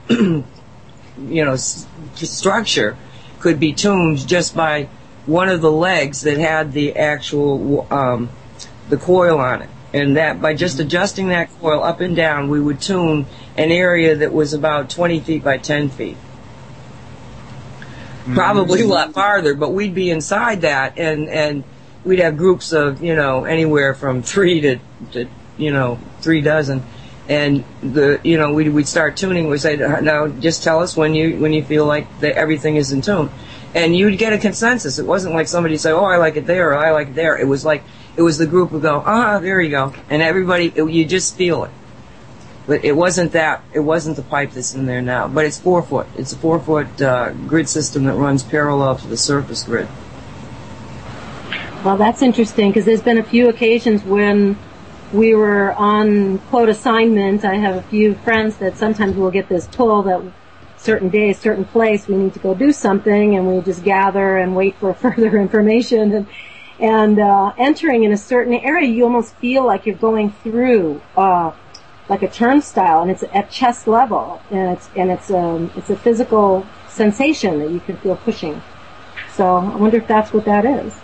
structure could be tuned just by one of the legs that had the actual the coil on it. And that by just adjusting that coil up and down, we would tune an area that was about 20 feet by 10 feet. Probably a lot farther, but we'd be inside that, and we'd have groups of, anywhere from 3 to 3 dozen. And we'd start tuning. We'd say, now just tell us when you feel like everything is in tune. And you'd get a consensus. It wasn't like somebody say, oh, I like it there, or I like it there. It was like, it was the group who go, there you go. And everybody, you just feel it. But it wasn't the pipe that's in there now. But it's 4 foot. It's a 4 foot grid system that runs parallel to the surface grid. Well, that's interesting, because there's been a few occasions when we were on quote assignment. I have a few friends that sometimes will get this pull that certain day, certain place, we need to go do something, and we just gather and wait for further information. And entering in a certain area, you almost feel like you're going through like a turnstile, and it's at chest level, and it's a physical sensation that you can feel pushing. So I wonder if that's what that is.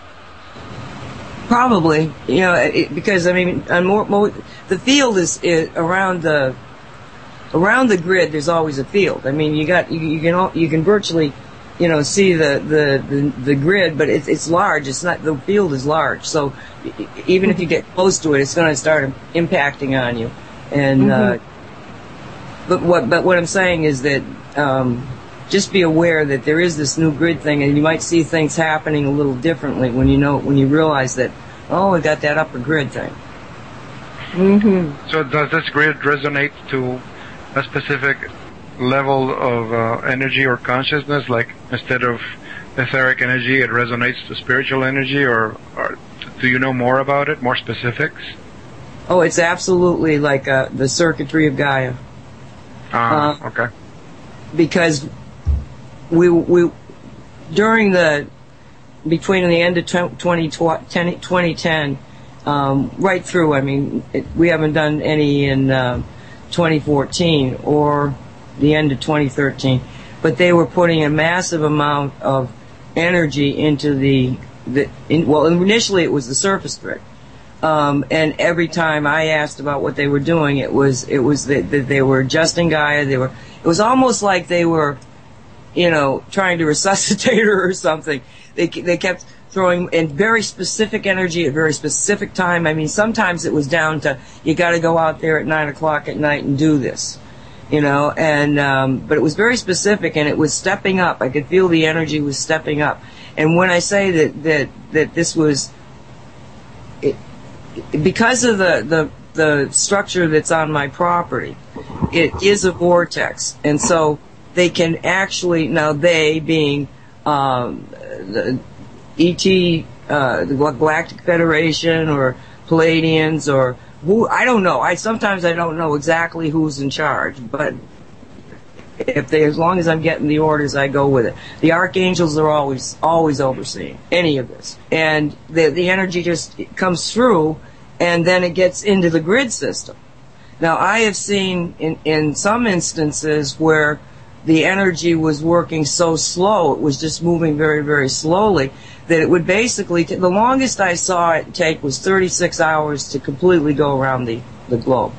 Probably, because I mean, the field is around the grid. There's always a field. I mean, you can virtually, see the grid, but it's large. It's not, the field is large. So even if you get close to it, it's going to start impacting on you. And but what I'm saying is that just be aware that there is this new grid thing, and you might see things happening a little differently when you realize that, oh, we got that upper grid thing. Mm-hmm. So does this grid resonate to a specific level of energy or consciousness? Like instead of etheric energy, it resonates to spiritual energy, or do you know more about it, more specifics? Oh, it's absolutely like the circuitry of Gaia. Okay. Because we during between the end of 2010, right through, I mean, we haven't done any in 2014 or the end of 2013, but they were putting a massive amount of energy into initially it was the surface grid. And every time I asked about what they were doing, it was that they were adjusting Gaia. It was almost like they were, trying to resuscitate her or something. They kept throwing in very specific energy at very specific time. I mean, sometimes it was down to, you got to go out there at 9:00 at night and do this, but it was very specific, and it was stepping up. I could feel the energy was stepping up. And when I say that this was, because of the structure that's on my property, it is a vortex, and so they can actually, now they being the ET, the Galactic Federation, or Palladians, or who, I don't know. Sometimes I don't know exactly who's in charge, but as long as I'm getting the orders, I go with it. The archangels are always overseeing any of this, and the energy just comes through, and then it gets into the grid system. Now, I have seen in some instances where the energy was working so slow, it was just moving very, very slowly, that it would basically, the longest I saw it take was 36 hours to completely go around the globe.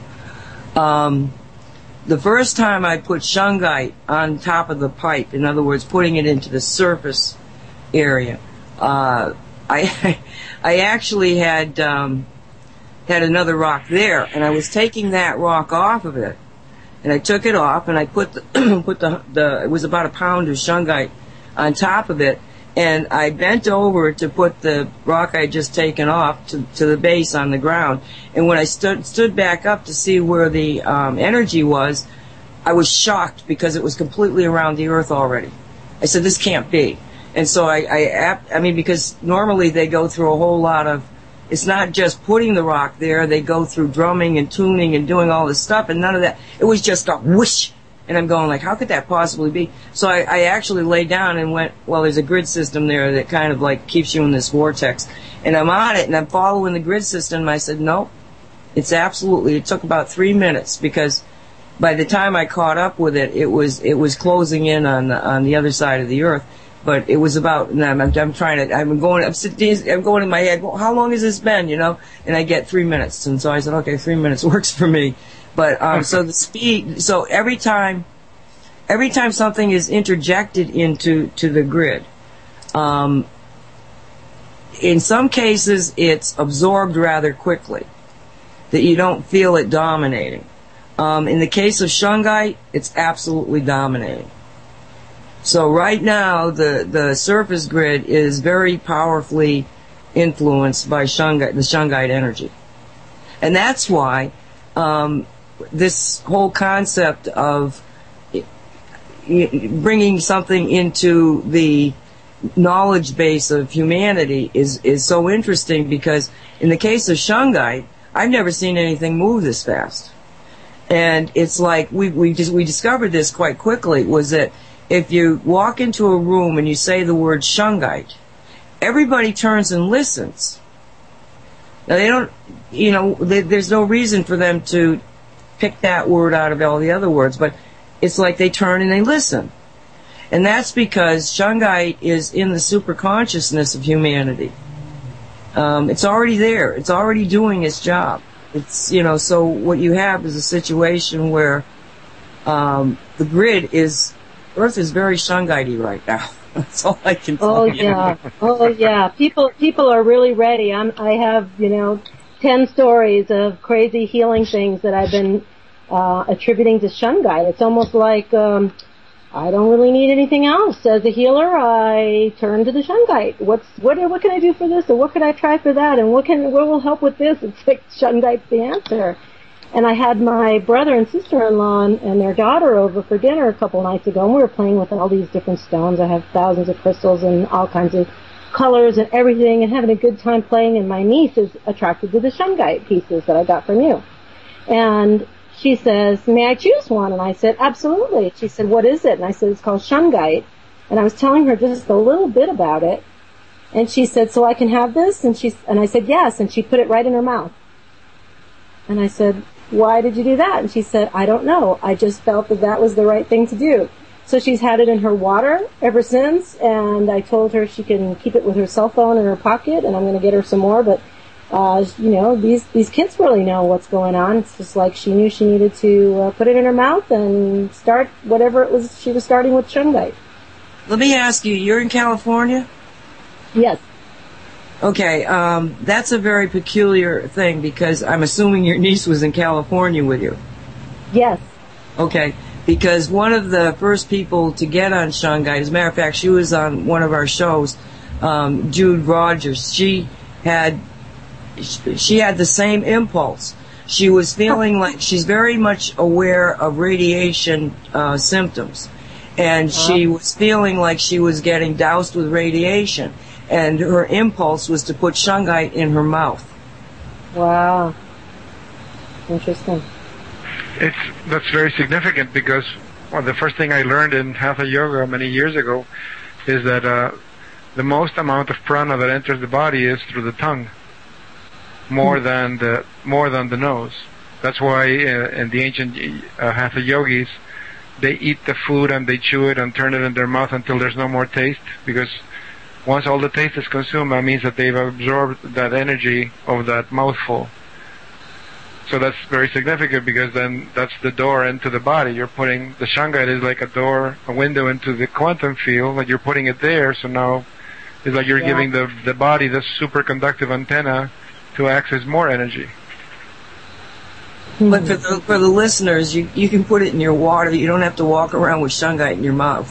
The first time I put shungite on top of the pipe, in other words, putting it into the surface area, I actually had another rock there, and I was taking that rock off of it, and I took it off, and I put it was about a pound of shungite on top of it, and I bent over to put the rock I had just taken off to the base on the ground. And when I stood back up to see where the energy was, I was shocked because it was completely around the earth already. I said, this can't be. And so I mean, because normally they go through a whole lot of, it's not just putting the rock there, they go through drumming and tuning and doing all this stuff, and none of that. It was just a whoosh. And I'm going like, how could that possibly be? So I actually laid down and went, well, there's a grid system there that kind of like keeps you in this vortex. And I'm on it, and I'm following the grid system, and I said, nope, it took about 3 minutes, because by the time I caught up with it, it was closing in on the other side of the earth. But it was about, and I'm trying to, I'm going in my head, well, how long has this been, And I get 3 minutes. And so I said, okay, 3 minutes works for me. But, so the speed, so every time something is interjected into the grid, in some cases it's absorbed rather quickly, that you don't feel it dominating. In the case of shungite, it's absolutely dominating. So right now, the surface grid is very powerfully influenced by shungite, the shungite energy. And that's why this whole concept of bringing something into the knowledge base of humanity is so interesting, because in the case of shungite, I've never seen anything move this fast. And it's like we discovered this quite quickly, was that if you walk into a room and you say the word shungite, everybody turns and listens. Now they don't, there's no reason for them to pick that word out of all the other words, but it's like they turn and they listen. And that's because shungite is in the superconsciousness of humanity. It's already there. It's already doing its job. It's, so what you have is a situation where the grid Earth is very shungite-y right now. That's all I can tell you. Oh yeah. People are really ready. I have 10 stories of crazy healing things that I've been attributing to shungite. It's almost like I don't really need anything else. As a healer, I turn to the shungite. What can I do for this, or what can I try for that, and what will help with this? It's like shungite's the answer. And I had my brother and sister-in-law and their daughter over for dinner a couple nights ago, and we were playing with all these different stones. I have thousands of crystals and all kinds of colors and everything, and having a good time playing, and my niece is attracted to the shungite pieces that I got from you. And she says, may I choose one? And I said, absolutely. She said, what is it? And I said, it's called shungite. And I was telling her just a little bit about it. And she said, so I can have this? And I said, yes. And she put it right in her mouth. And I said, why did you do that? And she said, I don't know. I just felt that was the right thing to do. So she's had it in her water ever since. And I told her she can keep it with her cell phone in her pocket. And I'm going to get her some more. But these kids really know what's going on. It's just like she knew she needed to put it in her mouth and start whatever it was she was starting with shungite. Let me ask you, you're in California? Yes. Okay, that's a very peculiar thing, because I'm assuming your niece was in California with you. Yes. Okay, because one of the first people to get on shungite, as a matter of fact, she was on one of our shows, Jude Rogers. She had the same impulse. She was feeling like she's very much aware of radiation symptoms, and she was feeling like she was getting doused with radiation, and her impulse was to put shungite in her mouth. Wow. Interesting. That's very significant, because the first thing I learned in Hatha Yoga many years ago is that the most amount of prana that enters the body is through the tongue. More than the nose. That's why in the ancient Hatha yogis, they eat the food and they chew it and turn it in their mouth until there's no more taste, because once all the taste is consumed, that means that they've absorbed that energy of that mouthful. So that's very significant, because then that's the door into the body. You're putting the shungite is like a window into the quantum field, like you're putting it there. So now it's like you're giving the body the superconductive antenna to access more energy. But for the listeners, you can put it in your water. You don't have to walk around with shungite in your mouth.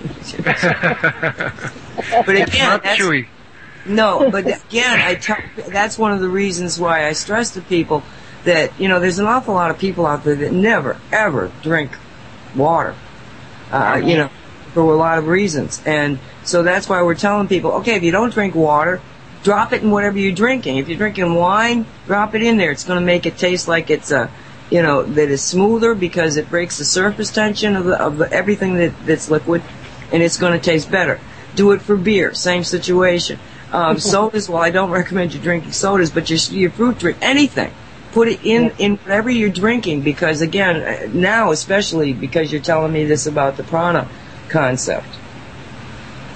But again, it's not chewy. No, but again, that's one of the reasons why I stress to people that, there's an awful lot of people out there that never, ever drink water, for a lot of reasons. And so that's why we're telling people, okay, if you don't drink water, drop it in whatever you're drinking. If you're drinking wine, drop it in there. It's going to make it taste like it's that is smoother, because it breaks the surface tension of everything that's liquid, and it's going to taste better. Do it for beer, same situation. Sodas, well, I don't recommend you drinking sodas, but your fruit drink, anything. Put it in whatever you're drinking, because again, now especially because you're telling me this about the prana concept.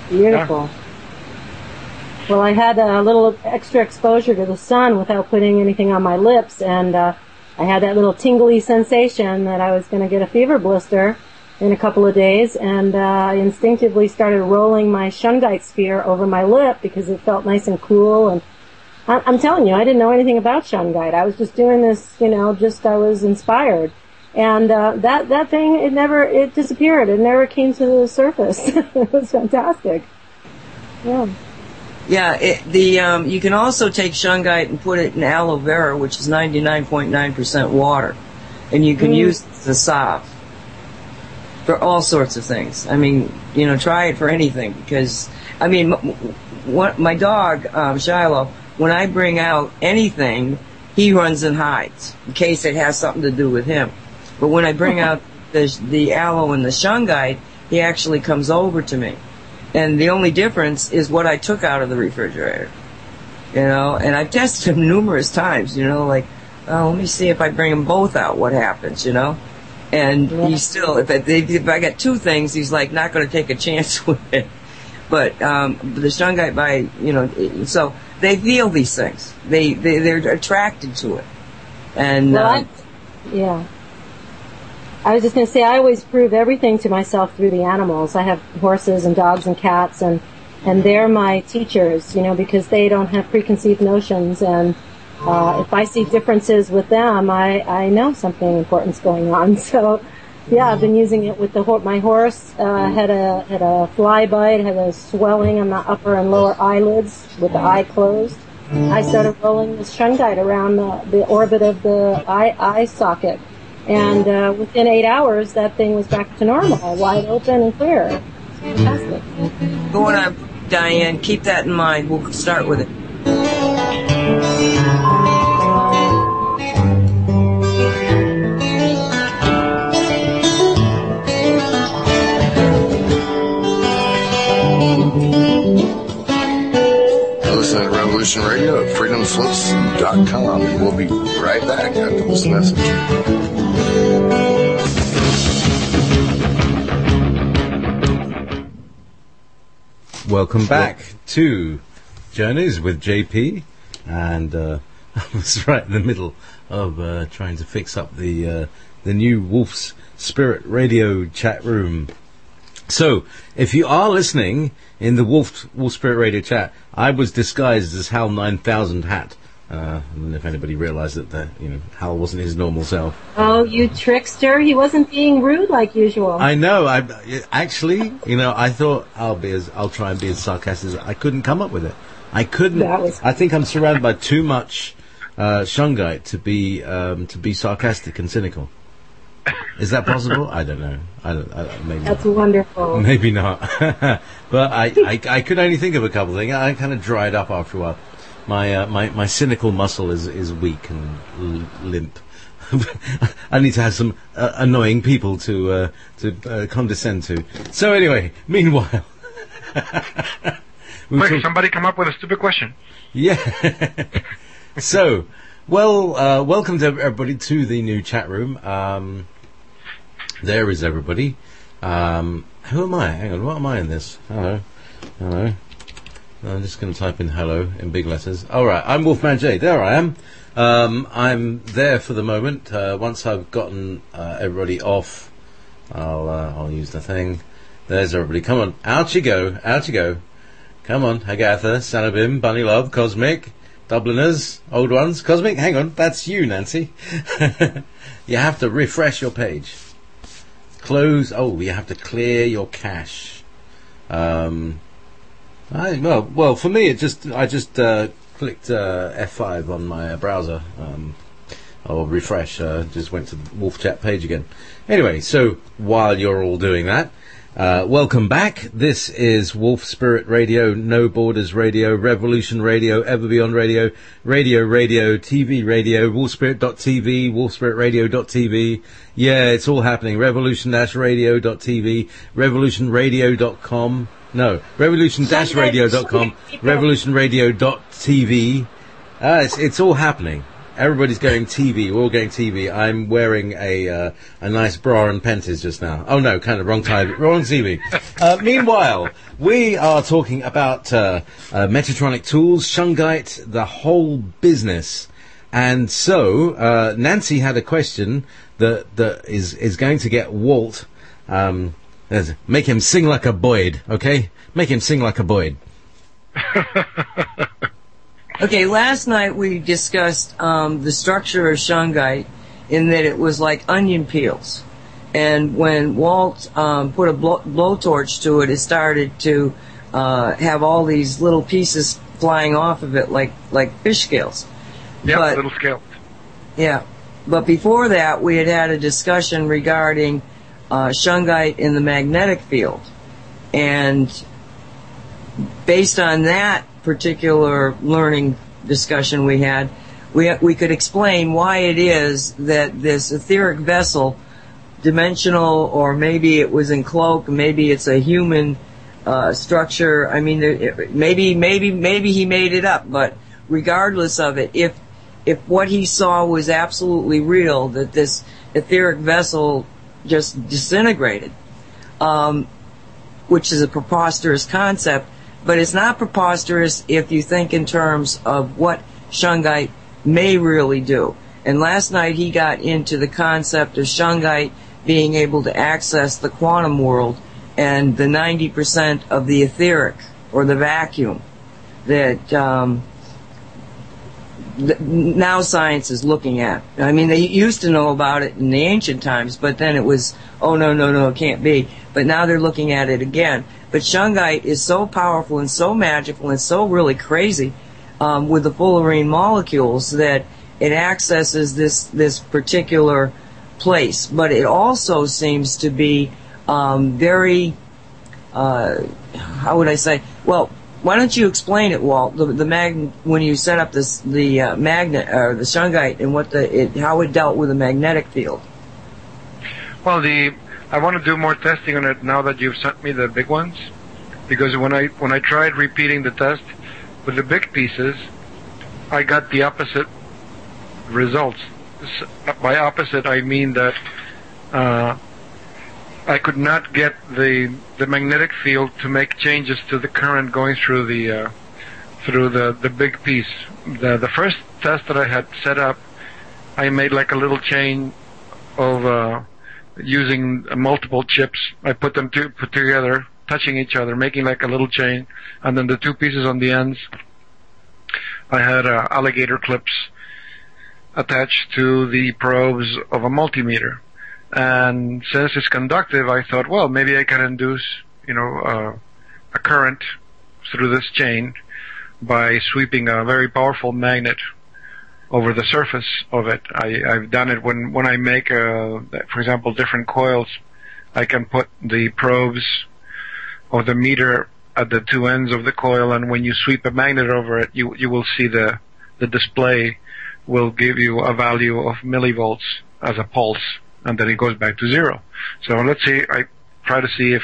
Beautiful. Well, I had a little extra exposure to the sun without putting anything on my lips, and I had that little tingly sensation that I was going to get a fever blister in a couple of days, and I instinctively started rolling my shungite sphere over my lip because it felt nice and cool. And I'm telling you, I didn't know anything about shungite. I was just doing this, I was inspired. And that thing, it disappeared. It never came to the surface. It was fantastic. Yeah. Yeah, you can also take shungite and put it in aloe vera, which is 99.9% water, and you can use it as a salve for all sorts of things. I mean, try it for anything, because, my dog, Shiloh, when I bring out anything, he runs and hides in case it has something to do with him. But when I bring out the aloe and the shungite, he actually comes over to me. And the only difference is what I took out of the refrigerator. And I've tested him numerous times, let me see if I bring them both out, what happens, And he's still, if I got two things, he's like not going to take a chance with it. But the shungite so they feel these things. They're attracted to it. And I was just going to say, I always prove everything to myself through the animals. I have horses and dogs and cats, and they're my teachers, because they don't have preconceived notions. And if I see differences with them, I know something important's going on. So, yeah, I've been using it with my horse. Had a fly bite, had a swelling on the upper and lower eyelids with the eye closed. I started rolling the shungite around the orbit of the eye socket. And within 8 hours, that thing was back to normal, wide open and clear. It's fantastic. Going on, Diane. Keep that in mind. We'll start with it. Listen to Revolution Radio at freedomslips.com, and we'll be right back after this message. Welcome back to Journeys with JP, and I was right in the middle of trying to fix up the new Wolf's Spirit Radio chat room. So, if you are listening in the Wolf Spirit Radio chat, I was disguised as Hal 9000 Hat. I don't know if anybody realised that Hal wasn't his normal self. Oh, you trickster! He wasn't being rude like usual. I know. I thought I'll try and be as sarcastic as I couldn't come up with it. I couldn't. I think I'm surrounded by too much shungite to be sarcastic and cynical. Is that possible? I don't know. Maybe that's wonderful. Maybe not. But I could only think of a couple of things. I kind of dried up after a while. My cynical muscle is weak and limp. I need to have some annoying people to condescend to. So anyway, meanwhile, quick, somebody come up with a stupid question. Yeah. So, welcome to everybody to the new chat room. There is everybody. Who am I? Hang on, what am I in this? Hello. I'm just going to type in hello in big letters. All right, I'm Wolfman J. There I am. I'm there for the moment. Once I've gotten everybody off, I'll use the thing. There's everybody. Come on, out you go. Come on, Agatha, Sanabim, Bunny Love, Cosmic, Dubliners, old ones. Cosmic, hang on, that's you, Nancy. You have to refresh your page. Close. Oh, you have to clear your cache. Well, for me, I just clicked F5 on my browser. Or refresh. Just went to the Wolf Chat page again. Anyway, so while you're all doing that, welcome back. This is Wolf Spirit Radio, No Borders Radio, Revolution Radio, Ever Beyond Radio, Radio, TV Radio, wolfspirit.tv, wolfspiritradio.tv. Yeah, it's all happening. Revolution-radio.tv, revolutionradio.com. No, revolution-radio.com, revolutionradio.tv. It's all happening. Everybody's going TV. We're all going TV. I'm wearing a nice bra and panties just now. Oh no, kind of wrong TV. Meanwhile, we are talking about Metatronic tools, Shungite, the whole business. And so Nancy had a question that is going to get Walt. Make him sing like a Boyd, okay? Make him sing like a Boyd. Okay, last night we discussed the structure of Shungite in that it was like onion peels. And when Walt put a blowtorch to it, it started to have all these little pieces flying off of it like fish scales. Yeah, little scales. Yeah. But before that, we had a discussion regarding Shungite in the magnetic field. And based on that particular learning discussion we had, we could explain why it is that this etheric vessel, dimensional, or maybe it was in cloak, maybe it's a human structure. I mean, maybe he made it up, but regardless of it, if what he saw was absolutely real, that this etheric vessel just disintegrated, which is a preposterous concept. But it's not preposterous if you think in terms of what Shungite may really do. And last night he got into the concept of Shungite being able to access the quantum world and the 90% of the etheric, or the vacuum, that now science is looking at. I mean, they used to know about it in the ancient times, but then it was, oh, no, it can't be. But now they're looking at it again. But Shungite is so powerful and so magical and so really crazy with the fullerene molecules that it accesses this particular place. But it also seems to be very, how would I say? Well, why don't you explain it, Walt? When you set up the magnet or the Shungite and how it dealt with the magnetic field. Well, I want to do more testing on it now that you've sent me the big ones, because when I tried repeating the test with the big pieces, I got the opposite results. By opposite, I mean that I could not get the magnetic field to make changes to the current going through the big piece. The first test that I had set up, I made like a little chain of using multiple chips. I put them put together, touching each other, making like a little chain, and then the two pieces on the ends, I had alligator clips attached to the probes of a multimeter. And since it's conductive, I thought, well, maybe I can induce, a current through this chain by sweeping a very powerful magnet over the surface of it. I've done it when I make, for example, different coils. I can put the probes or the meter at the two ends of the coil, and when you sweep a magnet over it, you will see the display will give you a value of millivolts as a pulse, and then it goes back to zero. So let's see. I try to see if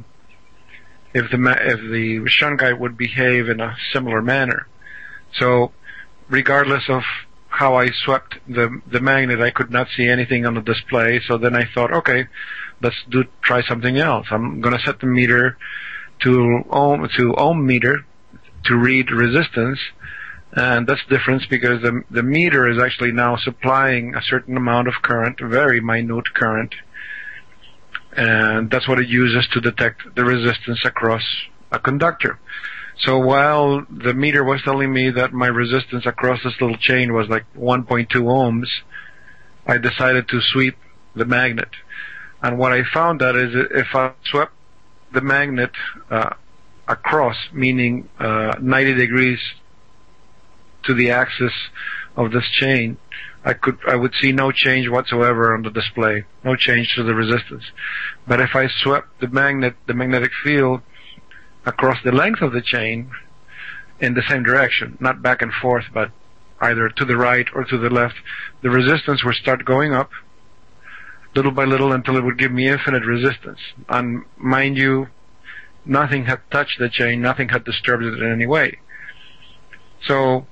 the Shungite would behave in a similar manner. So, regardless of how I swept the magnet, I could not see anything on the display. So then I thought, okay, let's try something else. I'm going to set the meter to ohm meter to read resistance, and that's different because the meter is actually now supplying a certain amount of current, very minute current, and that's what it uses to detect the resistance across a conductor. So while the meter was telling me that my resistance across this little chain was like 1.2 ohms, I decided to sweep the magnet. And what I found that is if I swept the magnet across, meaning 90 degrees to the axis of this chain, I would see no change whatsoever on the display, no change to the resistance. But if I swept the magnetic field across the length of the chain in the same direction, not back and forth, but either to the right or to the left, the resistance would start going up little by little until it would give me infinite resistance. And mind you, nothing had touched the chain, nothing had disturbed it in any way. So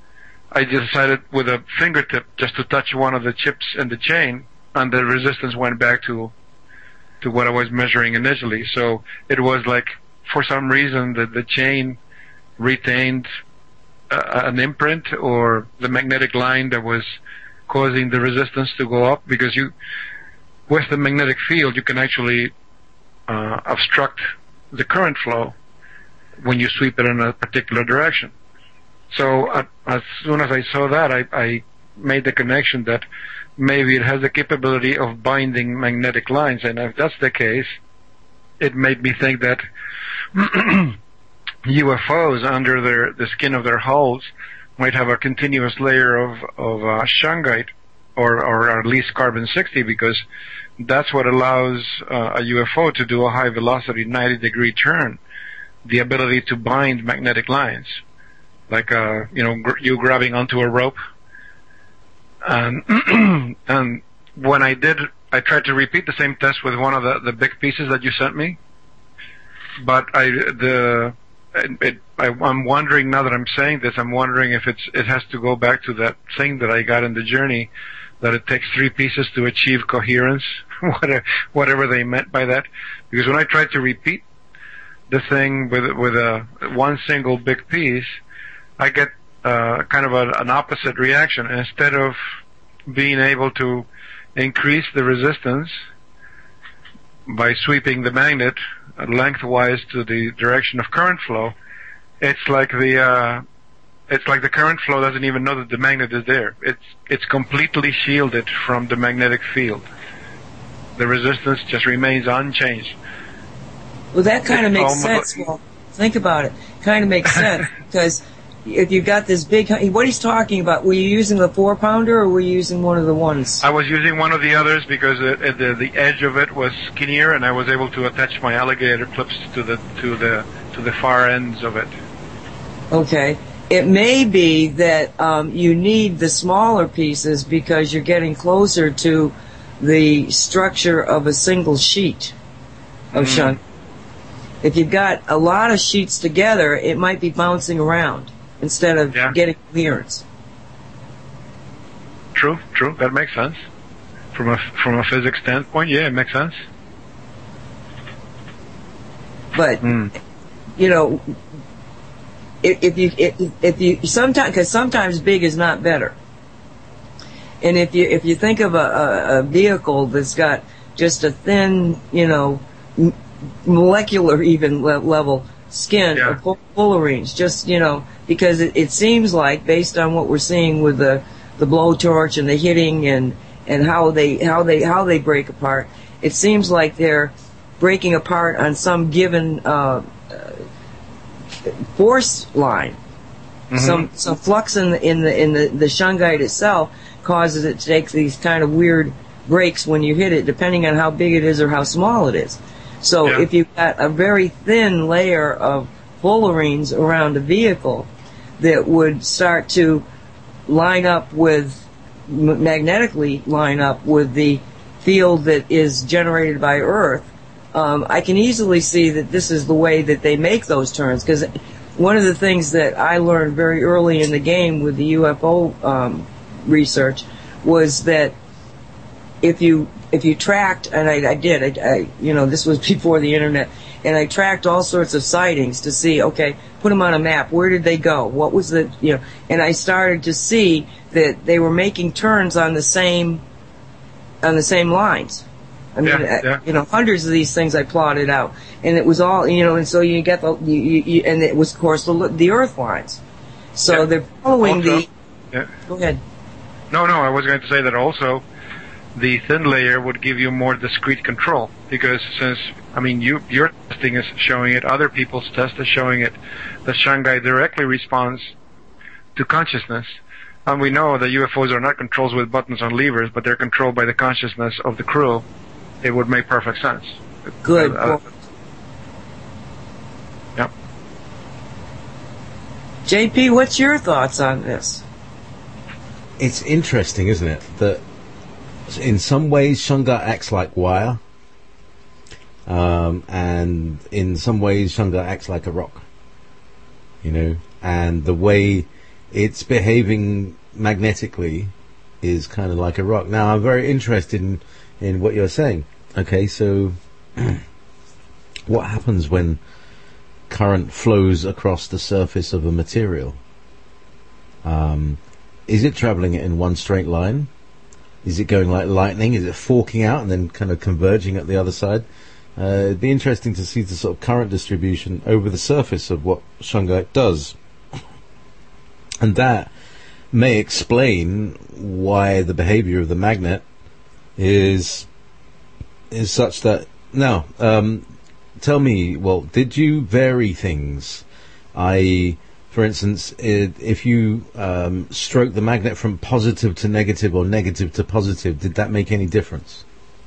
I decided with a fingertip just to touch one of the chips in the chain, and the resistance went back to what I was measuring initially. So it was like, for some reason, the chain retained an imprint, or the magnetic line that was causing the resistance to go up, because with the magnetic field, you can actually obstruct the current flow when you sweep it in a particular direction. So as soon as I saw that, I made the connection that maybe it has the capability of binding magnetic lines, and if that's the case, it made me think that UFOs under the skin of their hulls might have a continuous layer of shungite, or at least carbon-60, because that's what allows a UFO to do a high velocity 90-degree turn, the ability to bind magnetic lines, like you grabbing onto a rope. And and when I tried to repeat the same test with one of the big pieces that you sent me, but I'm wondering, now that I'm saying this, I'm wondering if it has to go back to that thing that I got in the journey, that it takes 3 pieces to achieve coherence, whatever they meant by that. Because when I tried to repeat the thing with one single big piece, I get kind of an opposite reaction. Instead of being able to increase the resistance by sweeping the magnet lengthwise to the direction of current flow, it's like the current flow doesn't even know that the magnet is there. It's completely shielded from the magnetic field. The resistance just remains unchanged. Well, that kind of makes sense. Well, think about it. Kind of makes sense, because if you've got this big, what he's talking about, were you using the 4-pounder or were you using one of the ones? I was using one of the others because the edge of it was skinnier, and I was able to attach my alligator clips to the far ends of it. Okay. It may be that you need the smaller pieces because you're getting closer to the structure of a single sheet of shunt. If you've got a lot of sheets together, it might be bouncing around instead of getting coherence. True. That makes sense. From a physics standpoint, yeah, it makes sense. But if you sometimes, because sometimes big is not better. And if you think of a vehicle that's got just a thin, molecular even level skin of fullerenes, just because it seems like, based on what we're seeing with the blowtorch and the hitting and how they break apart, it seems like they're breaking apart on some given force line. Some flux in the shungite itself causes it to take these kind of weird breaks when you hit it, depending on how big it is or how small it is. So if you've got a very thin layer of fullerenes around a vehicle that would start to magnetically line up with the field that is generated by Earth, I can easily see that this is the way that they make those turns. Because one of the things that I learned very early in the game with the UFO research was that if you tracked, and I did, this was before the internet, and I tracked all sorts of sightings to see, okay, put them on a map. Where did they go? What was and I started to see that they were making turns on the same lines. I mean, hundreds of these things I plotted out, and it was all, and so you get and it was, of course, the Earth lines. So they're following also, Go ahead. No, I was going to say that also the thin layer would give you more discrete control, because your testing is showing it, other people's test is showing it, the shungite directly responds to consciousness. And we know that UFOs are not controls with buttons on levers, but they're controlled by the consciousness of the crew. It would make perfect sense. Good. Yep. JP, what's your thoughts on this? It's interesting, isn't it, that in some ways shungite acts like wire, and in some ways shungite acts like a rock, and the way it's behaving magnetically is kind of like a rock. Now, I'm very interested in what you're saying. Okay, so what happens when current flows across the surface of a material? Is it traveling it in one straight line? Is it going like lightning? Is it forking out and then kind of converging at the other side? It'd be interesting to see the sort of current distribution over the surface of what shungite does. And that may explain why the behavior of the magnet is such that... Now, tell me, well, did you vary things? I... For instance, if you stroke the magnet from positive to negative or negative to positive, did that make any difference?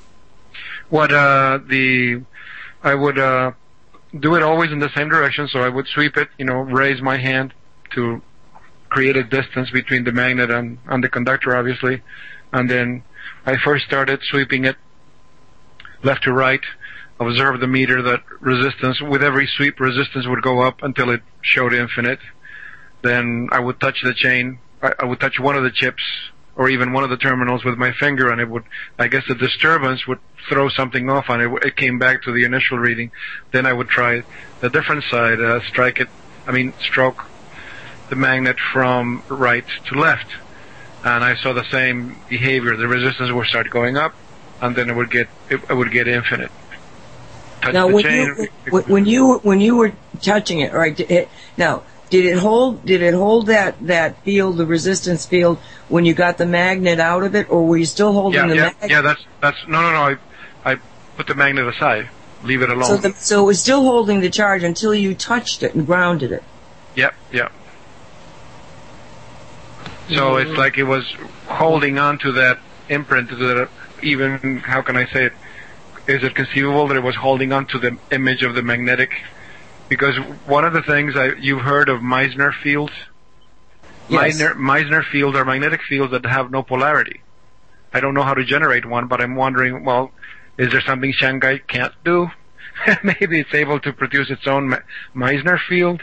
I would do it always in the same direction, so I would sweep it, raise my hand to create a distance between the magnet and the conductor, obviously. And then I first started sweeping it left to right, observe the meter, that resistance. With every sweep, resistance would go up until it showed infinite. Then I would touch the chain. I would touch one of the chips or even one of the terminals with my finger, and it would, I guess the disturbance would throw something off, and it came back to the initial reading. Then I would try the different side, stroke the magnet from right to left. And I saw the same behavior. The resistance would start going up, and then it would get infinite. Touch now, the when chain. you were touching it, right? Did it hold that field, the resistance field, when you got the magnet out of it, or were you still holding the magnet? Yeah, that's no. I put the magnet aside, leave it alone. So it was still holding the charge until you touched it and grounded it. Yep. So it's like it was holding on to that imprint, to that, even, how can I say it? Is it conceivable that it was holding on to the image of the magnetic? Because one of the things you've heard of Meissner fields. Yes. Meissner fields are magnetic fields that have no polarity. I don't know how to generate one, but I'm wondering, well, is there something shungite can't do? Maybe it's able to produce its own Meissner field.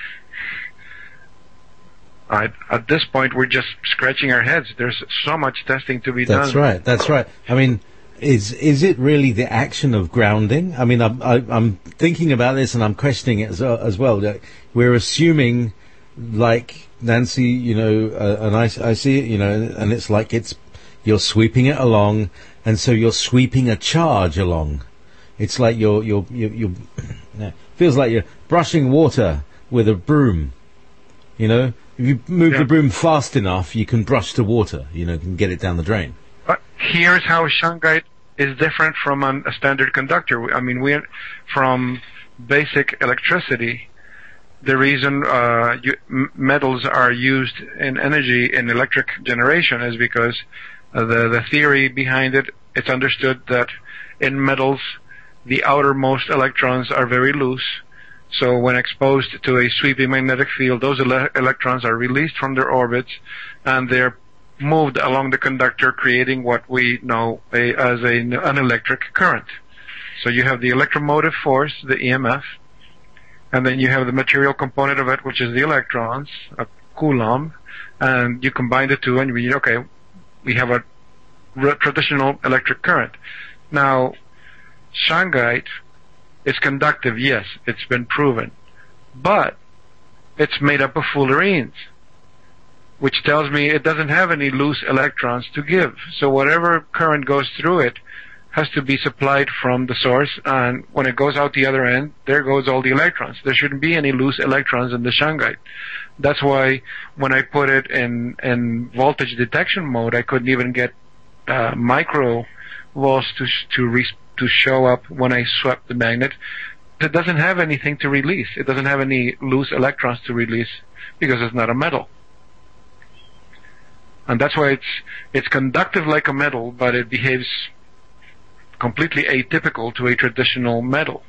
At this point, we're just scratching our heads. There's so much testing to be done. That's right. I mean, is it really the action of grounding? I mean, I'm thinking about this and I'm questioning it as well. We're assuming, like Nancy, and I see it, and it's like you're sweeping it along, and so you're sweeping a charge along. It's like you're feels like you're brushing water with a broom. If you move the broom fast enough, you can brush the water. Can get it down the drain. But here's how shungite is different from a standard conductor. I mean, from basic electricity, the reason metals are used in energy in electric generation is because the theory behind it, it's understood that in metals, the outermost electrons are very loose. So when exposed to a sweeping magnetic field, those electrons are released from their orbits, and they're moved along the conductor, creating what we know as an electric current. So you have the electromotive force, the EMF, and then you have the material component of it, which is the electrons, a Coulomb, and you combine the two, and we have a traditional electric current. Now, shungite is conductive, yes, it's been proven, but it's made up of fullerenes, which tells me it doesn't have any loose electrons to give. So whatever current goes through it has to be supplied from the source, and when it goes out the other end, there goes all the electrons. There shouldn't be any loose electrons in the shungite. That's why when I put it in voltage detection mode, I couldn't even get microvolts to show up when I swept the magnet. It doesn't have anything to release. It doesn't have any loose electrons to release because it's not a metal. And that's why it's conductive like a metal, but it behaves completely atypical to a traditional metal.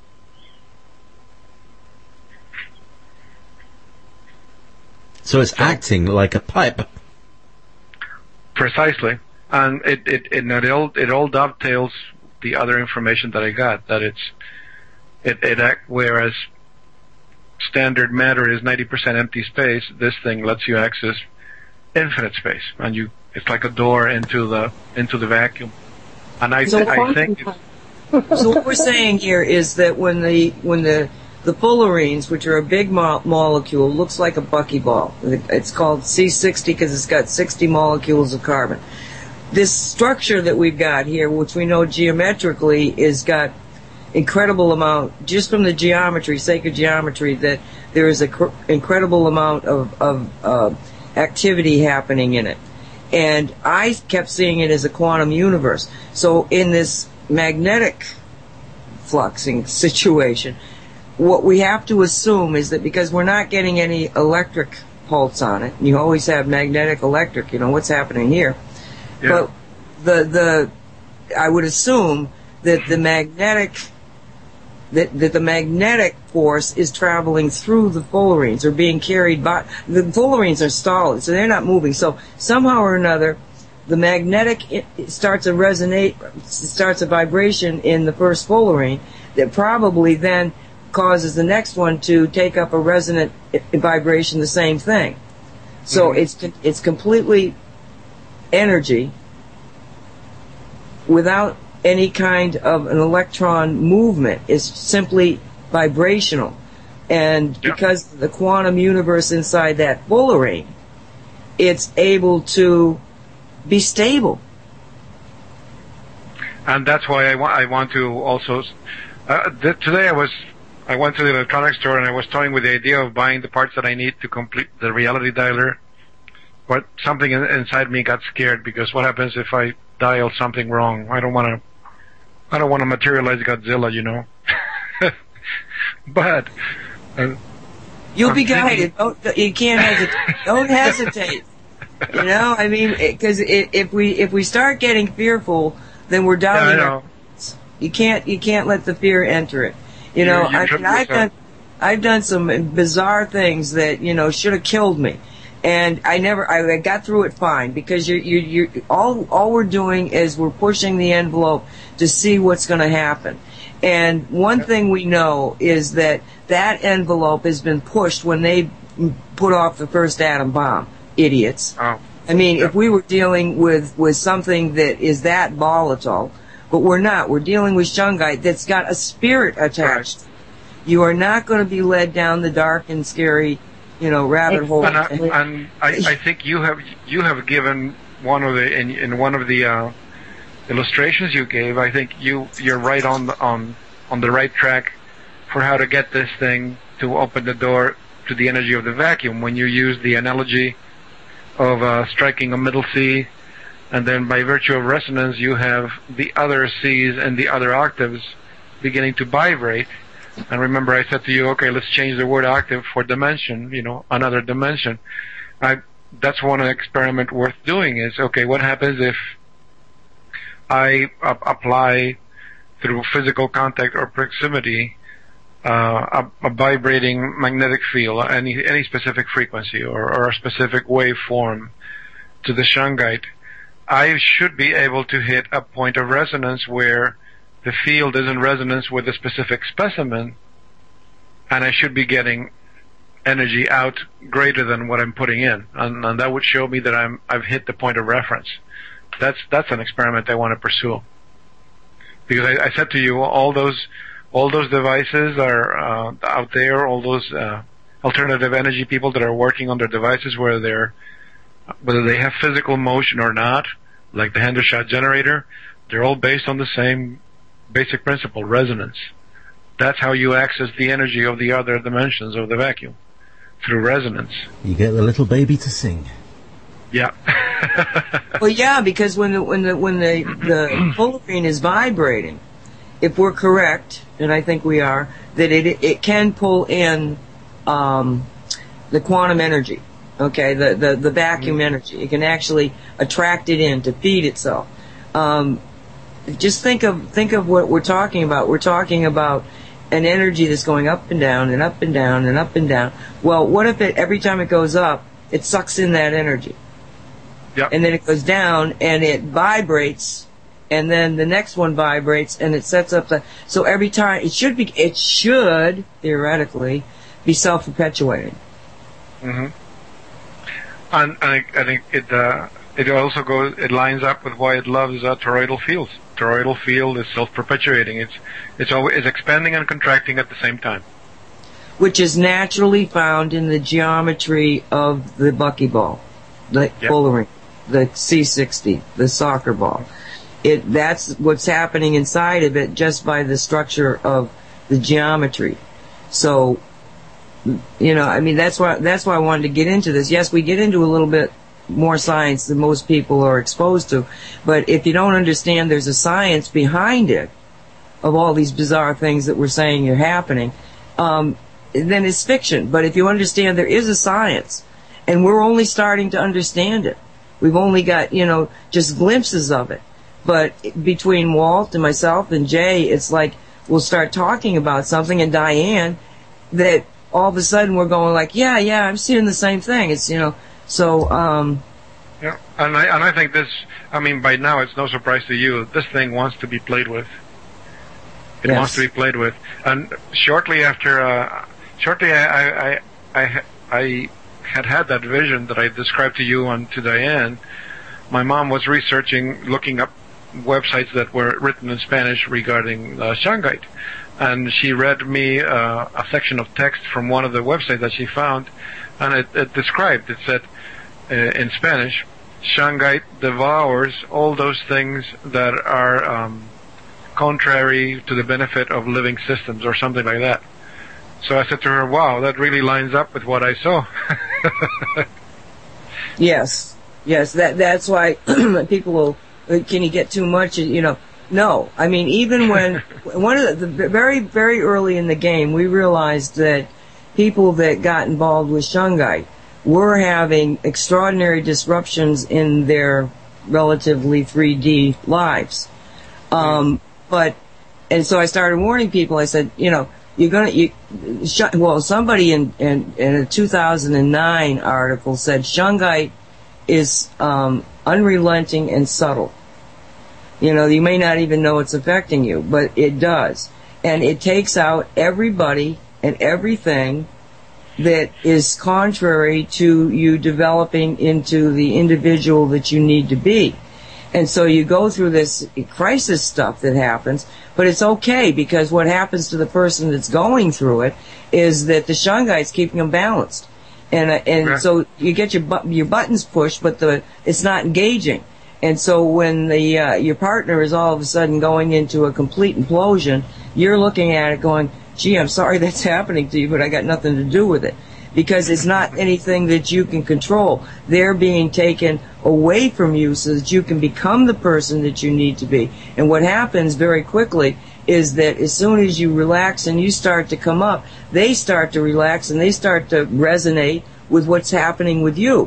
So it's acting like a pipe. Precisely. And it all dovetails the other information that I got, that whereas standard matter is 90% empty space, this thing lets you access infinite space, and it's like a door into the vacuum. And I think So what we're saying here is that when the fullerenes, which are a big molecule, looks like a buckyball. It's called C60 because it's got 60 molecules of carbon. This structure that we've got here, which we know geometrically is got incredible amount, just from the geometry, sacred geometry, that there is an incredible amount of activity happening in it. And I kept seeing it as a quantum universe. So in this magnetic fluxing situation, what we have to assume is that because we're not getting any electric pulse on it, and you always have magnetic electric, what's happening here. Yeah. But I would assume that the magnetic force is traveling through the fullerenes or being carried by. The fullerenes are stalled, so they're not moving. So somehow or another, the magnetic starts a vibration in the first fullerene that probably then causes the next one to take up a resonant vibration, the same thing. So it's completely energy without any kind of an electron movement. It's simply vibrational. And because the quantum universe inside that fullerene, it's able to be stable. And that's why I want to also... today I went to the electronics store and I was toying with the idea of buying the parts that I need to complete the reality dialer. But something inside me got scared, because what happens if I dial something wrong? I don't want to materialize Godzilla, But you'll be guided. You can't hesitate. Don't hesitate. I mean, because if we start getting fearful, then we're doubting. Yeah, you can't let the fear enter it. I've done some bizarre things that should have killed me. And I got through it fine, because all we're doing is we're pushing the envelope to see what's going to happen. And one thing we know is that envelope has been pushed when they put off the first atom bomb. Idiots. Oh. I mean, if we were dealing with something that is that volatile, but we're not. We're dealing with shungite that's got a spirit attached. You are not going to be led down the dark and scary rabbit hole. And I think you have given one of the in one of the illustrations you gave. I think you're right on the right track for how to get this thing to open the door to the energy of the vacuum. When you use the analogy of striking a middle C, and then by virtue of resonance you have the other C's and the other octaves beginning to vibrate. And remember, I said to you, okay, let's change the word octave for dimension, another dimension. That's one experiment worth doing is, okay, what happens if I apply through physical contact or proximity a vibrating magnetic field, any specific frequency or a specific waveform to the shungite? I should be able to hit a point of resonance where the field is in resonance with a specific specimen, and I should be getting energy out greater than what I'm putting in, and that would show me that I've hit the point of reference. That's an experiment I want to pursue, because I said to you, all those devices are out there, all those alternative energy people that are working on their devices, whether they have physical motion or not, like the Hendershot generator, they're all based on the same basic principle, resonance. That's how you access the energy of the other dimensions of the vacuum, through resonance. You get the little baby to sing. Yeah. Well, yeah, because when the fullerene is vibrating, if we're correct, and I think we are, that it can pull in the quantum energy. Okay, the vacuum energy. It can actually attract it in to feed itself. Just think of what we're talking about. We're talking about an energy that's going up and down and up and down and up and down. Well, what if every time it goes up, it sucks in that energy? Yep. And then it goes down and it vibrates, and then the next one vibrates and it sets up so every time it should theoretically be self-perpetuating. Mm-hmm. And I think it also goes. It lines up with why it loves toroidal fields. Toroidal field is self-perpetuating. It's expanding and contracting at the same time, which is naturally found in the geometry of the buckyball, the bowling, the C60, the soccer ball. That's what's happening inside of it just by the structure of the geometry. So, I mean, that's why I wanted to get into this. Yes, we get into a little bit more science than most people are exposed to, but if you don't understand there's a science behind it of all these bizarre things that we're saying are happening, then it's fiction. But if you understand there is a science, and we're only starting to understand it, we've only got, just glimpses of it. But between Walt and myself and Jay, it's like we'll start talking about something, and Diane, that all of a sudden we're going like, yeah, I'm seeing the same thing. It's, so, yeah, and I think this, by now it's no surprise to you, this thing wants to be played with. It wants to be played with. And shortly after, I had that vision that I described to you and to Diane. My mom was looking up websites that were written in Spanish regarding Shungite. And she read me a section of text from one of the websites that she found, and it said in Spanish, Shungite devours all those things that are contrary to the benefit of living systems, or something like that. So I said to her, wow, that really lines up with what I saw. Yes, that's why people will, can you get too much, No, I mean, even when, one of the very, very early in the game, we realized that people that got involved with Shungite were having extraordinary disruptions in their relatively 3D lives. And so I started warning people. I said, somebody in a 2009 article said Shungite is unrelenting and subtle. You may not even know it's affecting you, but it does. And it takes out everybody and everything that is contrary to you developing into the individual that you need to be. And so you go through this crisis stuff that happens, but it's okay, because what happens to the person that's going through it is that the Shungite's keeping them balanced. And so you get your buttons pushed, but it's not engaging. And so when your partner is all of a sudden going into a complete implosion, you're looking at it going, gee, I'm sorry that's happening to you, but I got nothing to do with it. Because it's not anything that you can control. They're being taken away from you so that you can become the person that you need to be. And what happens very quickly is that as soon as you relax and you start to come up, they start to relax and they start to resonate with what's happening with you.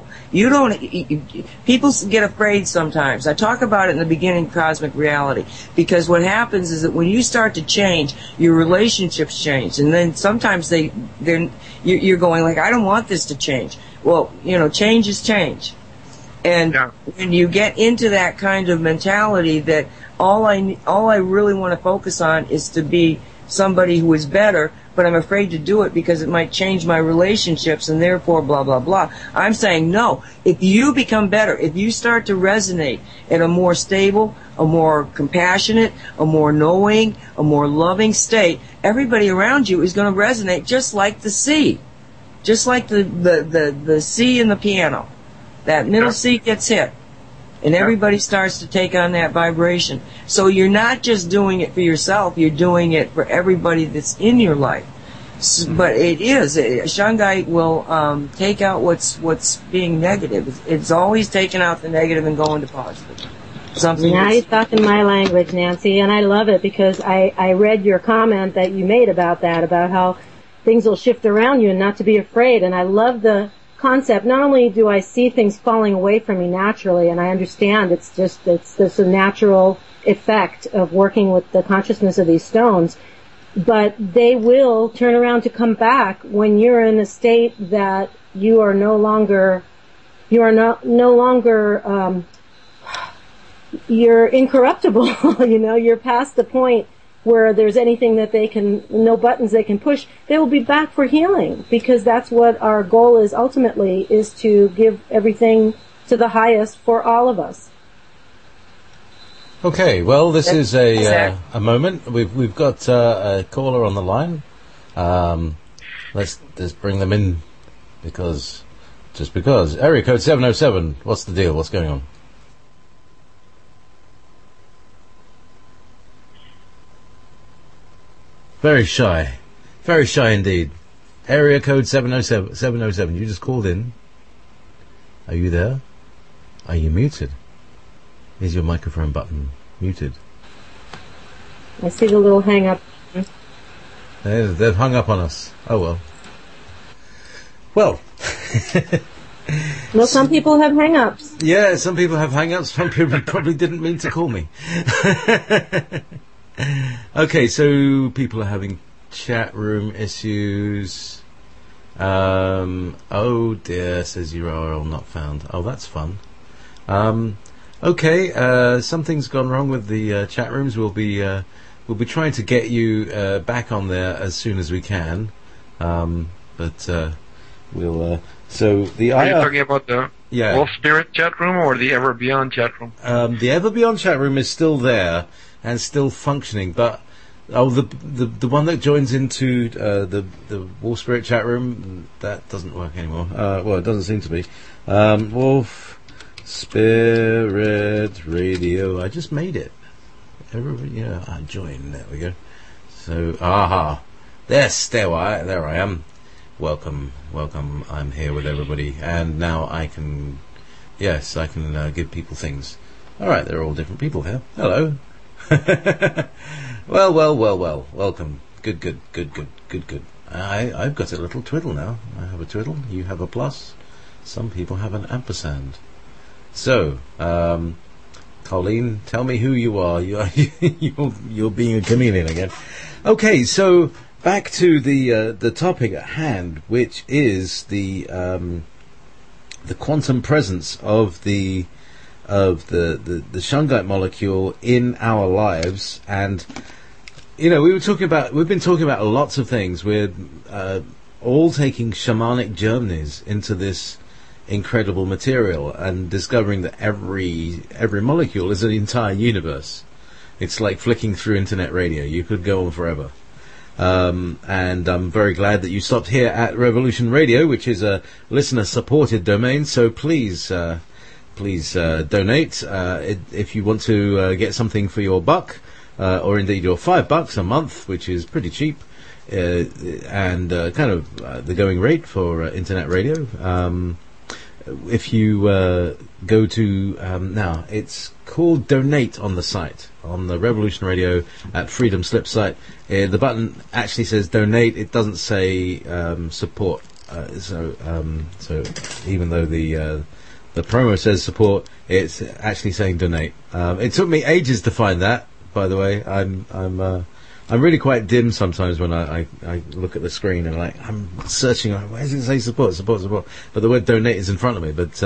People get afraid sometimes. I talk about it in the beginning of Cosmic Reality, because what happens is that when you start to change, your relationships change, and then sometimes you're going like, I don't want this to change. Well, change is change. And when you get into that kind of mentality that all I really want to focus on is to be somebody who is better, but I'm afraid to do it because it might change my relationships and therefore blah, blah, blah. I'm saying no. If you become better, if you start to resonate at a more stable, a more compassionate, a more knowing, a more loving state, everybody around you is going to resonate just like the C. Just like the C in the piano. That middle C gets hit. And everybody starts to take on that vibration. So you're not just doing it for yourself, you're doing it for everybody that's in your life. But it is. Shungite will take out what's being negative. It's always taking out the negative and going to positive. Now you're talking my language, Nancy, and I love it, because I read your comment that you made about that, about how things will shift around you and not to be afraid. And I love the concept. Not only do I see things falling away from me naturally, and I understand it's a natural effect of working with the consciousness of these stones, but they will turn around to come back when you're in a state that you're incorruptible. You're past the point where there's anything that no buttons they can push, they will be back for healing, because that's what our goal is ultimately, is to give everything to the highest for all of us. Okay, well, this is a moment. We've got a caller on the line. Let's bring them in because area code 707. What's the deal? What's going on? Very shy indeed. Area code 707. You just called in. Are you there? Are you muted? Is your microphone button muted? I see the little hang up. They've hung up on us. Oh well. Well. Well, some people have hang-ups. Yeah, some people have hang-ups. Some people probably didn't mean to call me. Okay, so people are having chat room issues. Oh dear, says URL not found. Oh, that's fun. Okay, something's gone wrong with the chat rooms. We'll be trying to get you back on there as soon as we can. But we'll. So the Are you talking about the Yeah. Wolf Spirit chat room or the Ever Beyond chat room? The Ever Beyond chat room is still there and still functioning, but the one that joins into the Wolf Spirit chat room, that doesn't work anymore. Well, it doesn't seem to be. Wolf Spirit Radio. I just made it. I joined. There we go. So, there I am. Welcome. I'm here with everybody, and now I can give people things. All right, they're all different people here. Hello. Well. Welcome. Good. I've got a little twiddle now. I have a twiddle. You have a plus. Some people have an ampersand. So, Colleen, tell me who you are. You're being a chameleon again. Okay, so back to the topic at hand, which is the quantum presence of the shungite molecule in our lives. And we've been talking about lots of things. We're all taking shamanic journeys into this incredible material and discovering that every molecule is an entire universe. It's like flicking through internet radio. You could go on forever. And I'm very glad that you stopped here at Revolution Radio, which is a listener-supported domain. So please donate if you want to get something for your buck, or indeed your $5 a month, which is pretty cheap, and kind of the going rate for internet radio. If you go to now, it's called Donate on the site, on the Revolution Radio at Freedom Slip site. The button actually says Donate. It doesn't say support. So even though the promo says support, it's actually saying Donate. It took me ages to find that. By the way, I'm really quite dim sometimes when I look at the screen and I'm searching. Why does it say support? But the word donate is in front of me. But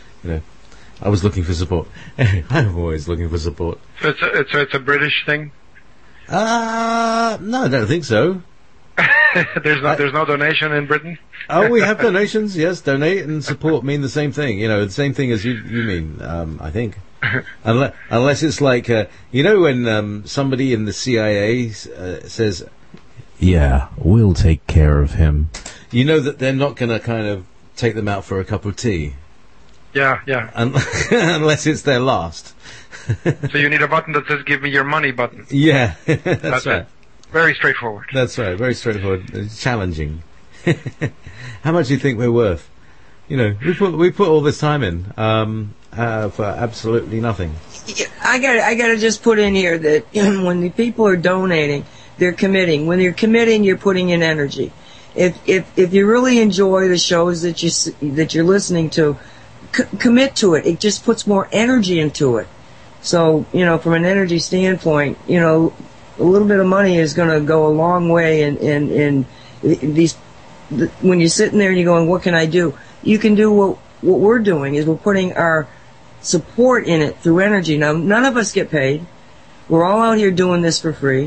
I was looking for support. I'm always looking for support. So it's a British thing? No, I don't think so. There's no donation in Britain? Oh, we have donations. Yes, donate and support mean the same thing. The same thing as you mean. I think. Unless it's like, when somebody in the CIA says, "Yeah, we'll take care of him," you know that they're not going to kind of take them out for a cup of tea. Yeah. Unless it's their last. So you need a button that says "Give me your money" button. Yeah, that's right. It. Very straightforward. That's right. Very straightforward. It's challenging. How much do you think we're worth? We put all this time in. For absolutely nothing. I gotta just put in here that when the people are donating, they're committing. When you're committing, you're putting in energy. If you really enjoy the shows that you're listening to, commit to it. It just puts more energy into it. So from an energy standpoint, a little bit of money is going to go a long way in these. When you're sitting there and you're going, what can I do? You can do what we're doing is we're putting our support in it through energy. Now, none of us get paid. We're all out here doing this for free.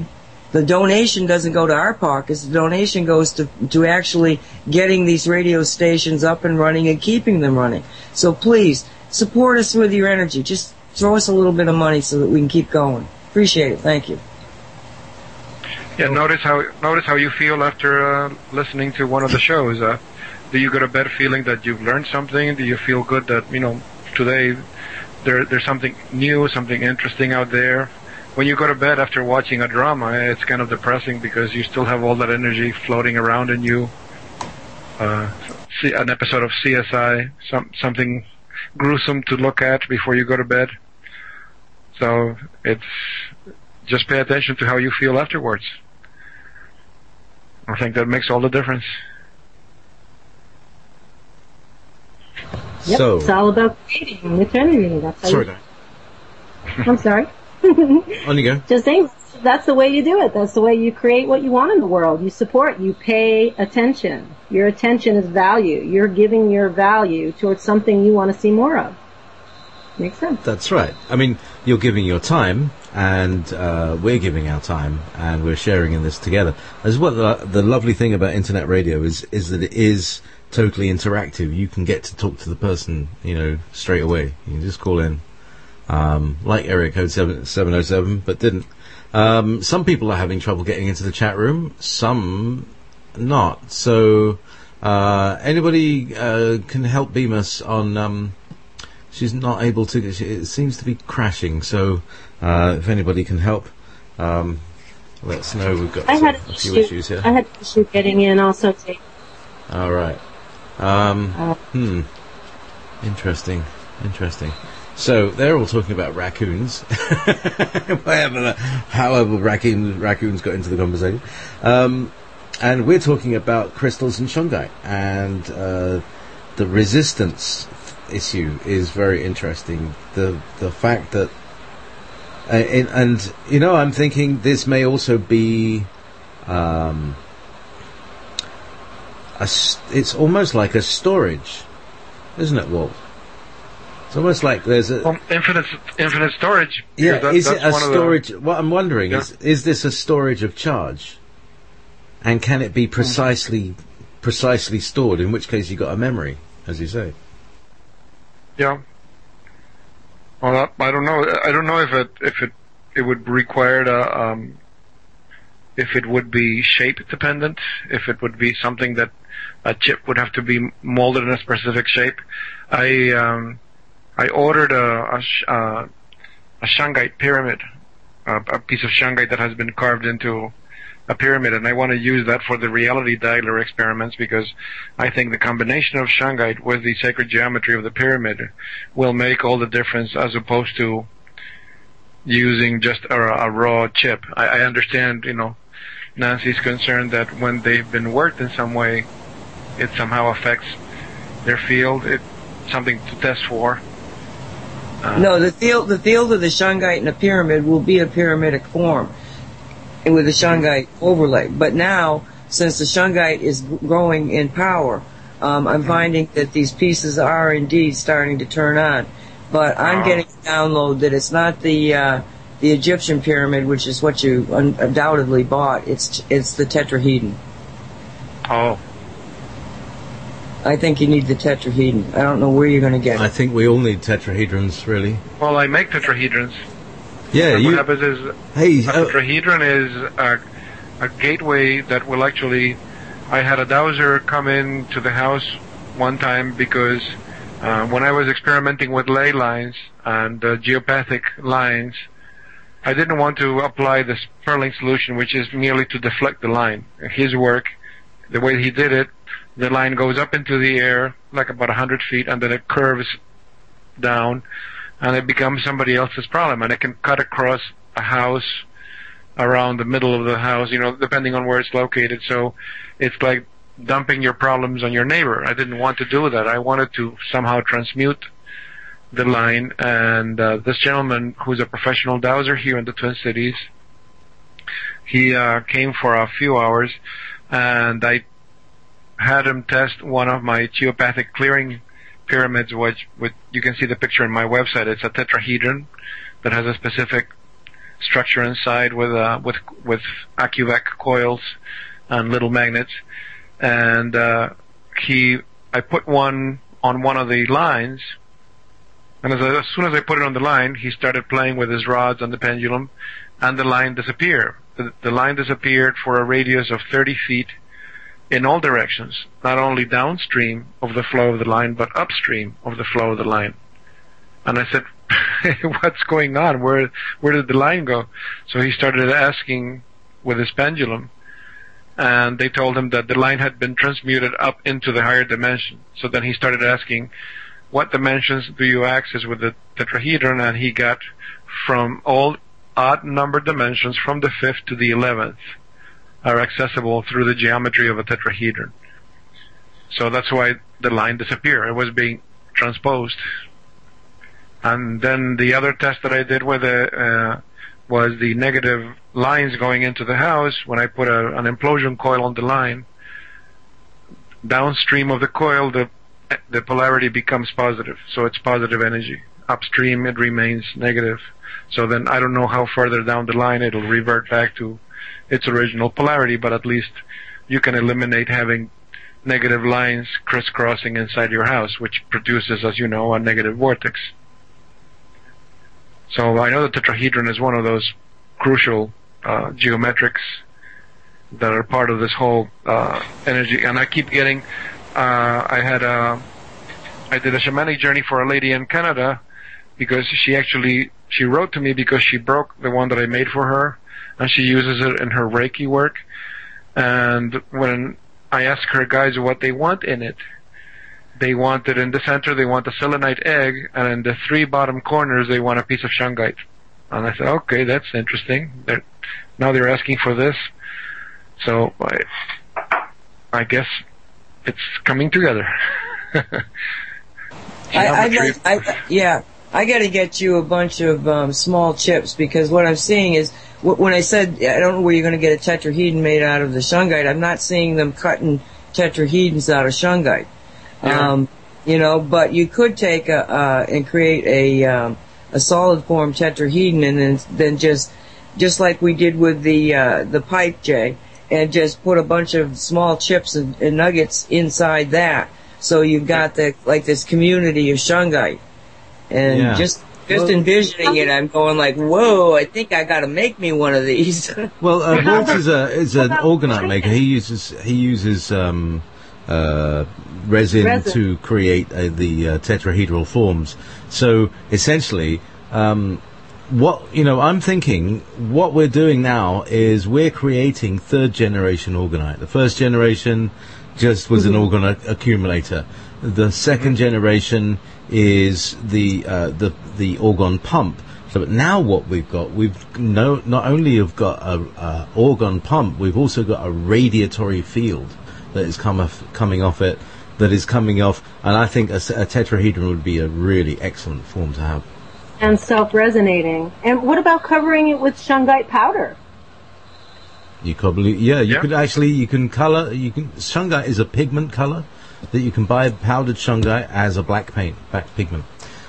The donation doesn't go to our pockets. The donation goes to actually getting these radio stations up and running and keeping them running. So please, support us with your energy. Just throw us a little bit of money so that we can keep going. Appreciate it. Thank you. Yeah, notice how you feel after listening to one of the shows. Do you go to bed feeling that you've learned something? Do you feel good that, today there's something new, something interesting out there? When you go to bed after watching a drama, it's kind of depressing because you still have all that energy floating around in you. See an episode of CSI, something gruesome to look at before you go to bed. So it's just pay attention to how you feel afterwards. I think that makes all the difference. Yep, So, it's all about creating eternity. That's how sorry, you, guys. I'm sorry. On you go. Just saying, that's the way you do it. That's the way you create what you want in the world. You support, you pay attention. Your attention is value. You're giving your value towards something you want to see more of. Makes sense. That's right. I mean, you're giving your time, and we're giving our time, and we're sharing in this together. As well, the lovely thing about internet radio is that it is totally interactive. You can get to talk to the person, straight away. You can just call in, like area code 707, but didn't. Some people are having trouble getting into the chat room, some not. So, anybody can help beam us on... she's not able to... It seems to be crashing, so if anybody can help, let us know. We've got a few issues here. I had an issue getting in also, too. All right. Interesting. So they're all talking about raccoons. However raccoons got into the conversation. And we're talking about crystals and shungite. And the resistance issue is very interesting. The fact that... I'm thinking this may also be... it's almost like a storage, isn't it, Walt? It's almost like there's a infinite storage. Yeah, is it a storage? What I'm wondering is this a storage of charge, and can it be precisely stored? In which case, you got a memory, as you say. Yeah. Well, I don't know. I don't know if it would require if it would be shape dependent, if it would be something that a chip would have to be molded in a specific shape. I ordered a shungite pyramid, a piece of shungite that has been carved into a pyramid, and I want to use that for the reality dialer experiments because I think the combination of shungite with the sacred geometry of the pyramid will make all the difference as opposed to using just a raw chip. I understand, Nancy's concerned that when they've been worked in some way, it somehow affects their field. It's something to test for. No, the field of the shungite in a pyramid will be a pyramidic form with a shungite overlay. But now, since the shungite is growing in power, I'm finding that these pieces are indeed starting to turn on. But I'm getting a download that it's not the Egyptian pyramid, which is what you undoubtedly bought. It's the tetrahedron. Oh. I think you need the tetrahedron. I don't know where you're going to get it. I think we all need tetrahedrons, really. Well, I make tetrahedrons. Yeah, what happens is a tetrahedron is a gateway that will actually... I had a dowser come in to the house one time because when I was experimenting with ley lines and geopathic lines, I didn't want to apply the Sperling solution, which is merely to deflect the line. His work, the way he did it, the line goes up into the air, like about 100 feet, and then it curves down, and it becomes somebody else's problem. And it can cut across a house, around the middle of the house, depending on where it's located. So it's like dumping your problems on your neighbor. I didn't want to do that. I wanted to somehow transmute the line, and this gentleman, who's a professional dowser here in the Twin Cities, he came for a few hours, and I had him test one of my geopathic clearing pyramids, which you can see the picture on my website. It's a tetrahedron that has a specific structure inside with AccuVac coils and little magnets, and I put one on one of the lines, and as soon as I put it on the line, he started playing with his rods on the pendulum, and the line disappeared. The line disappeared for a radius of 30 feet in all directions, not only downstream of the flow of the line, but upstream of the flow of the line. And I said, what's going on? Where did the line go? So he started asking with his pendulum, and they told him that the line had been transmuted up into the higher dimension. So then he started asking, what dimensions do you access with the tetrahedron? And he got from all odd number dimensions from the 5th to the 11th are accessible through the geometry of a tetrahedron. So that's why the line disappeared. It was being transposed. And then the other test that I did with it was the negative lines going into the house. When I put an implosion coil on the line, downstream of the coil, the polarity becomes positive. So it's positive energy. Upstream, it remains negative. So then I don't know how further down the line it'll revert back to its original polarity, but at least you can eliminate having negative lines crisscrossing inside your house, which produces, as you know, a negative vortex. So I know the tetrahedron is one of those crucial geometrics that are part of this whole energy. And I keep getting, I did a shamanic journey for a lady in Canada because she wrote to me because she broke the one that I made for her, and she uses it in her Reiki work. And when I ask her guys what they want in it, they want it in the center, they want a selenite egg, and in the 3 bottom corners, they want a piece of shungite. And I said, okay, that's interesting. Now they're asking for this. So I guess it's coming together. I got to get you a bunch of small chips, because what I'm seeing is, when I said I don't know where you're going to get a tetrahedron made out of the shungite, I'm not seeing them cutting tetrahedrons out of shungite. Yeah. But you could take and create a solid form tetrahedron, and then just like we did with the pipe, Jay, and just put a bunch of small chips and nuggets inside that, so you've got this community of shungite. And just envisioning it, I'm going like, whoa, I think I got to make me one of these. Well, Walt is an orgonite maker. He uses resin to create the tetrahedral forms. So essentially, I'm thinking what we're doing now is we're creating 3rd generation orgonite. The 1st generation just was an orgonite accumulator. The 2nd generation is the orgon pump. So, but now what we've not only have got a orgon pump, we've also got a radiatory field that is coming off it, and I think a tetrahedron would be a really excellent form to have. And self-resonating. And what about covering it with shungite powder? You can shungite is a pigment color that you can buy powdered shungite as a black pigment.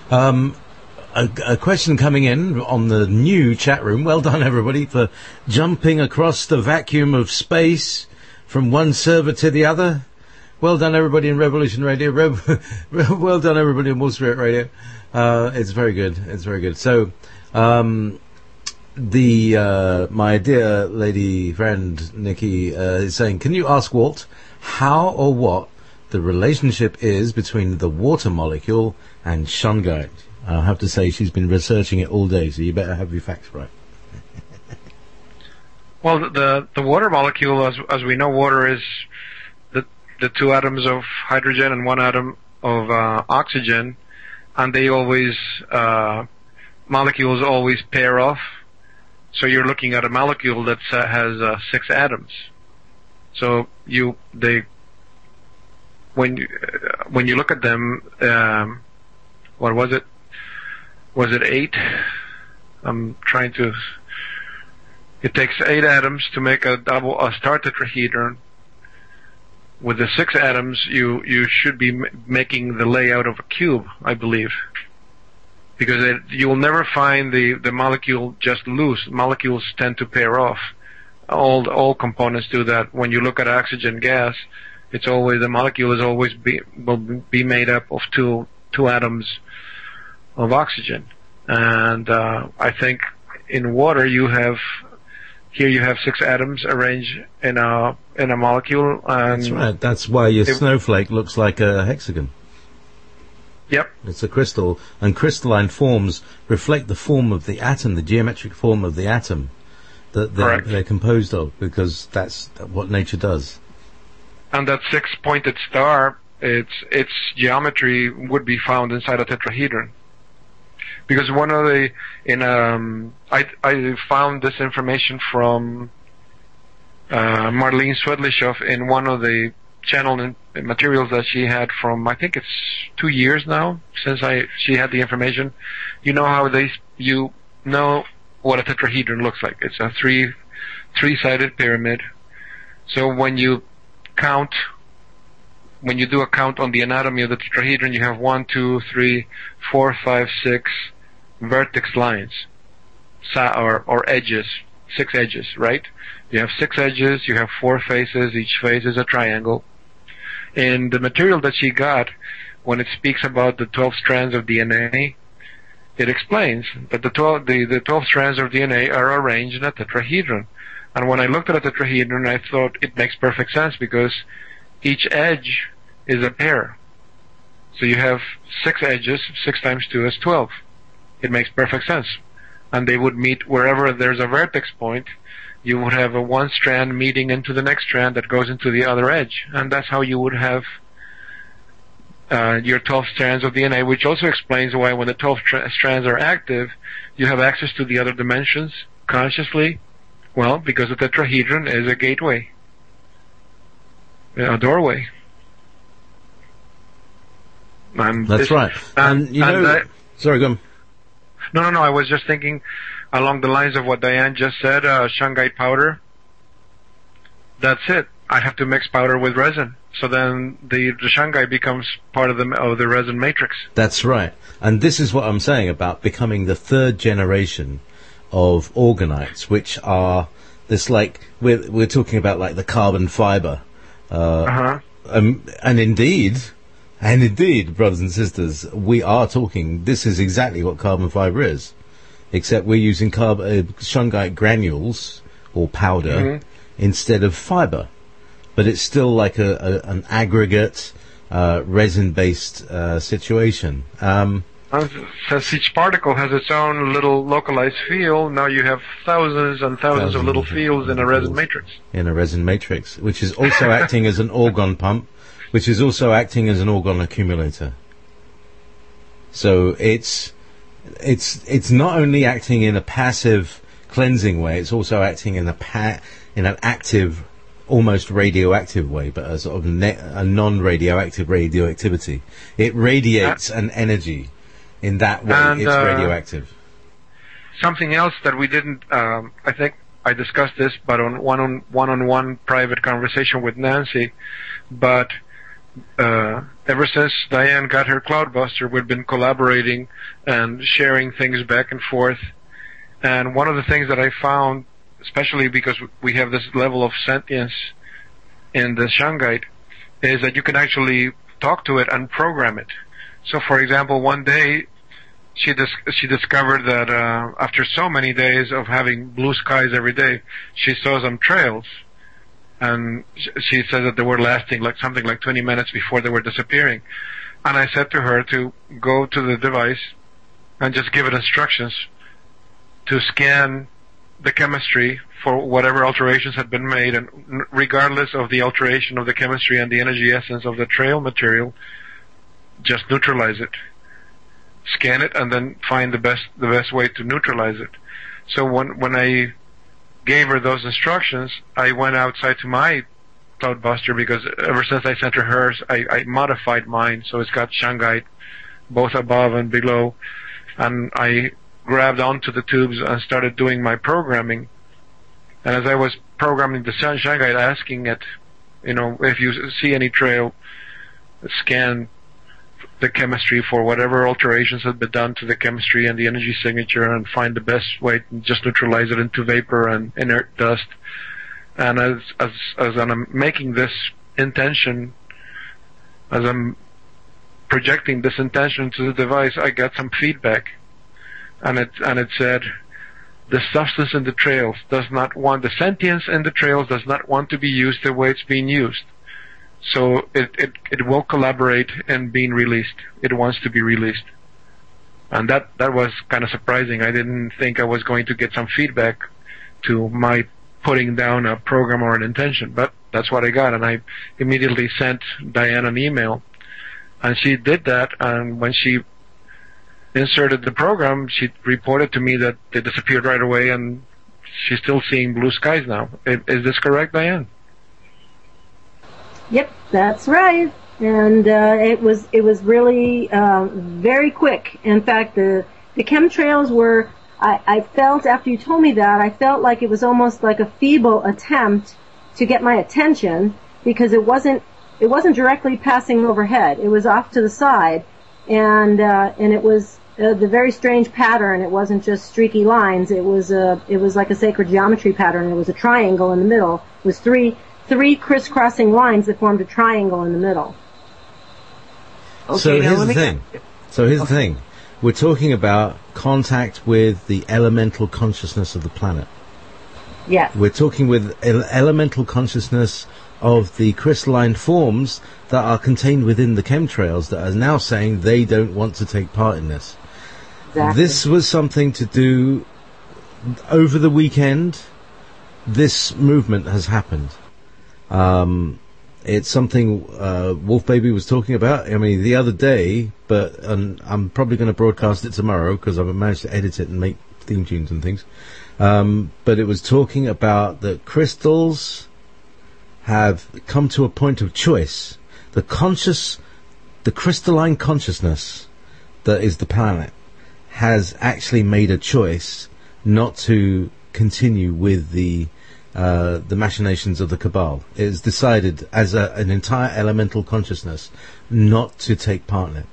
A question coming in on the new chat room. Well done, everybody, for jumping across the vacuum of space from one server to the other. Well done, everybody in Revolution Radio. Well done, everybody in Wall Street Radio. It's very good. It's very good. So, my dear lady friend Nikki is saying, can you ask Walt how or what the relationship is between the water molecule and shungite? I'll have to say she's been researching it all day, so you better have your facts right. Well, the water molecule, as we know, water is the 2 atoms of hydrogen and 1 atom of oxygen, and they always molecules always pair off. So you're looking at a molecule that has 6 atoms. So when you look at them, what was it? Was it 8? I'm trying to. It takes 8 atoms to make a star tetrahedron. With the 6 atoms, you should be making the layout of a cube, I believe. because you will never find the molecule just loose. Molecules tend to pair off. All components do that. When you look at oxygen gas, it's always, the molecule is always will be made up of two atoms of oxygen. And I think in water you have 6 atoms arranged in a molecule. And that's right. That's why your snowflake looks like a hexagon. Yep. It's a crystal, and crystalline forms reflect the form of the atom, the geometric form of the atom that they're composed of, because that's what nature does. And that 6-pointed star, its geometry would be found inside a tetrahedron. Because one of the I found this information from Marlene Swedlishoff in one of the channel materials that she had from, I think it's 2 years now since she had the information. You know how you know what a tetrahedron looks like. It's a three-sided pyramid. So when you do a count on the anatomy of the tetrahedron, you have 1, 2, 3, 4, 5, 6 vertex lines, or edges, 6 edges, right? You have 6 edges, you have 4 faces, each face is a triangle. In the material that she got, when it speaks about the 12 strands of DNA, it explains that the 12 strands of DNA are arranged in a tetrahedron. And when I looked at a tetrahedron, I thought it makes perfect sense, because each edge is a pair. So you have 6 edges, 6 times 2 is 12. It makes perfect sense. And they would meet wherever there's a vertex point. You would have one strand meeting into the next strand that goes into the other edge. And that's how you would have your 12 strands of DNA, which also explains why when the 12 strands are active, you have access to the other dimensions consciously. Well, because the tetrahedron is a gateway, a doorway. And that's right. And you know, sorry, go on. No, I was just thinking along the lines of what Diane just said, shungite powder. That's it. I have to mix powder with resin. So then the shungite becomes part of the resin matrix. That's right. And this is what I'm saying about becoming the 3rd generation of orgonites, which are this, like, we're talking about like the carbon fiber. And indeed, brothers and sisters, we are talking, this is exactly what carbon fiber is, except we're using shungite granules or powder instead of fiber. But it's still like an aggregate, resin-based situation. Since each particle has its own little localized field, now you have thousands and thousands of little fields in a resin matrix. In a resin matrix, which is also acting as an orgon pump, which is also acting as an orgon accumulator. So it's not only acting in a passive cleansing way, it's also acting in an active, almost radioactive way, but a sort of a non-radioactive radioactivity. It radiates an energy. In that way, it's radioactive. Something else that we didn't, I think I discussed this, but on one-on-one private conversation with Nancy, but ever since Diane got her Cloudbuster, we've been collaborating and sharing things back and forth. And one of the things that I found, especially because we have this level of sentience in the shungite, is that you can actually talk to it and program it. So, for example, one day she discovered that after so many days of having blue skies every day, she saw some trails, and she said that they were lasting like something like 20 minutes before they were disappearing. And I said to her to go to the device and just give it instructions to scan the chemistry for whatever alterations had been made, and regardless of the alteration of the chemistry and the energy essence of the trail material, just neutralize it. Scan it and then find the best way to neutralize it. So when I gave her those instructions, I went outside to my Cloudbuster, because ever since I sent her hers, I modified mine so it's got shungite both above and below, and I grabbed onto the tubes and started doing my programming. And as I was programming the shungite, asking it, if you see any trail, scan the chemistry for whatever alterations had been done to the chemistry and the energy signature, and find the best way to just neutralize it into vapor and inert dust. And as I'm making this intention, as I'm projecting this intention to the device, I got some feedback, and it said, the substance in the trails does not want, the sentience in the trails does not want to be used the way it's being used. So it will collaborate in being released. It wants to be released. And that was kind of surprising. I didn't think I was going to get some feedback to my putting down a program or an intention, but that's what I got. And I immediately sent Diane an email, and she did that. And when she inserted the program, she reported to me that they disappeared right away, and she's still seeing blue skies now. Is this correct, Diane? Yep, that's right. And it was really very quick. In fact, the chemtrails were, I felt after you told me that, I felt like it was almost like a feeble attempt to get my attention, because it wasn't directly passing overhead. It was off to the side, and it was the very strange pattern. It wasn't just streaky lines. It was like a sacred geometry pattern. It was a triangle in the middle. It was three crisscrossing lines that formed a triangle in the middle. Okay, So now here's let the me- thing. Here's the thing. We're talking about contact with the elemental consciousness of the planet. Yes. We're talking with elemental consciousness of the crystalline forms that are contained within the chemtrails that are now saying they don't want to take part in this. Exactly. This was something to do over the weekend. This movement has happened. It's something Wolf Baby was talking about. I mean, the other day, but I'm probably going to broadcast it tomorrow because I've managed to edit it and make theme tunes and things. But it was talking about that crystals have come to a point of choice. The crystalline consciousness that is the planet has actually made a choice not to continue with the machinations of the Cabal. It is decided as an entire elemental consciousness not to take part in it.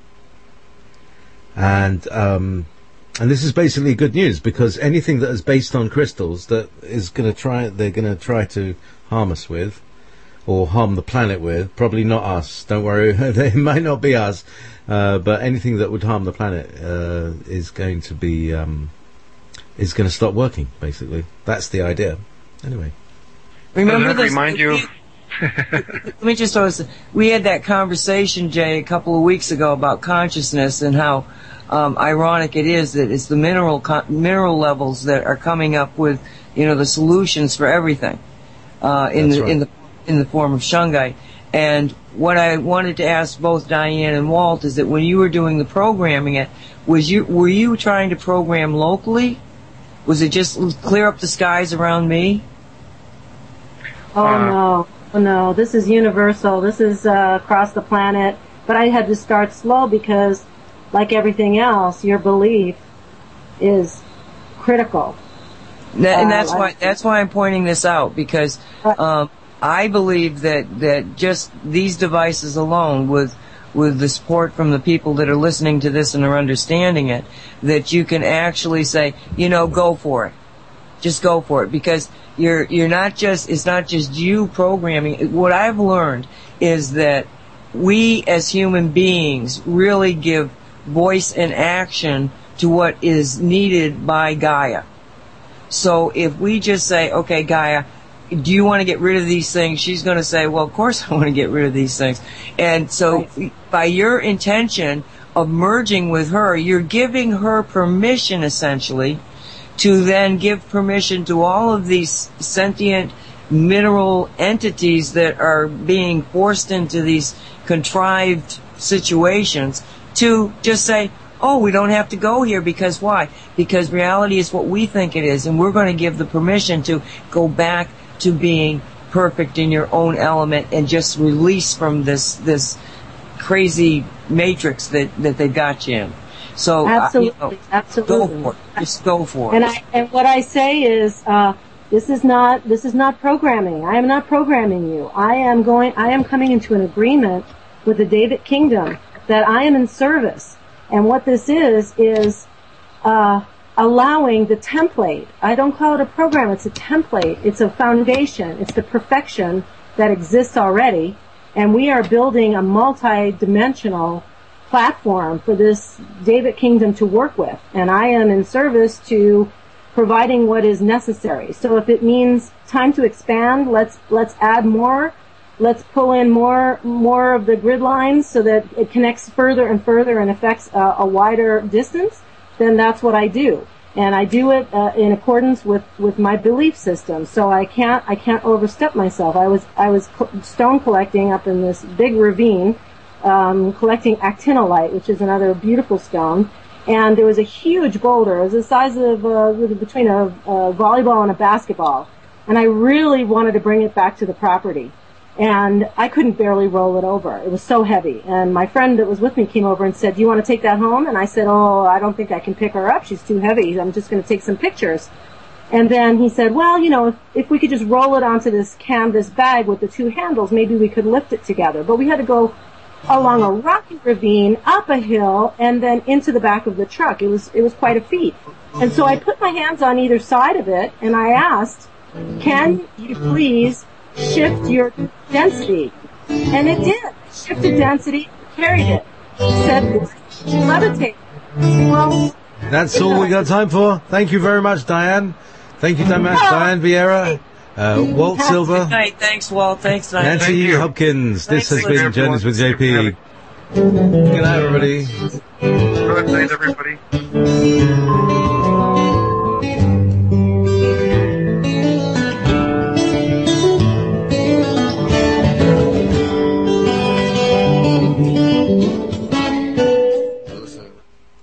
And this is basically good news, because anything that is based on crystals that is they're going to try to harm us with, or harm the planet with, probably not us, don't worry, it might not be us, but anything that would harm the planet is going to be, is going to stop working, basically. That's the idea. Anyway. Remember Does that this? remind you? Let me just always, we had that conversation, Jay, a couple of weeks ago about consciousness and how ironic it is that it's the mineral levels that are coming up with, the solutions for everything in the form of shungite. And what I wanted to ask both Diane and Walt is that when you were doing the programming, were you trying to program locally? Was it just clear up the skies around me? Oh no, this is universal. This is across the planet. But I had to start slow because, like everything else, your belief is critical. And that's why I'm pointing this out, because I believe that just these devices alone, with the support from the people that are listening to this and are understanding it, that you can actually say, go for it. Just go for it, because it's not just you programming. What I've learned is that we as human beings really give voice and action to what is needed by Gaia. So if we just say, okay, Gaia, do you want to get rid of these things? She's going to say, well, of course I want to get rid of these things. And so by your intention of merging with her, you're giving her permission, essentially, to then give permission to all of these sentient mineral entities that are being forced into these contrived situations to just say, oh, we don't have to go here, because why? Because reality is what we think it is, and we're going to give the permission to go back to being perfect in your own element and just release from this crazy matrix that they got you in. So absolutely. Go for it. Just go for it. And what I say is, this is not programming. I am not programming you. I am coming into an agreement with the David Kingdom that I am in service. And what this is allowing the template. I don't call it a program, it's a template. It's a foundation. It's the perfection that exists already. And we are building a multi-dimensional platform for this David Kingdom to work with. And I am in service to providing what is necessary. So if it means time to expand, let's add more. Let's pull in more of the grid lines so that it connects further and further and affects a wider distance, then that's what I do. And I do it in accordance with my belief system. So I can't overstep myself. I was stone collecting up in this big ravine, collecting actinolite, which is another beautiful stone. And there was a huge boulder. It was the size of between a volleyball and a basketball. And I really wanted to bring it back to the property. And I couldn't barely roll it over. It was so heavy. And my friend that was with me came over and said, "Do you want to take that home?" And I said, "Oh, I don't think I can pick her up. She's too heavy. I'm just going to take some pictures." And then he said, "Well, if we could just roll it onto this canvas bag with the two handles, maybe we could lift it together." But we had to go along a rocky ravine, up a hill, and then into the back of the truck. It was quite a feat. And so I put my hands on either side of it, and I asked, "Can you please shift your density?" And it did. Shifted density, carried it. Said, levitate. Well, That's all we got time for. Thank you very much, Diane. Thank you, Diane Vieira, Walt Silver, Good night. Thanks, Walt. Thanks, Diane. Nancy Hopkins. This has Thanks, been Journeys with JP. Good night, everybody. Good night, everybody.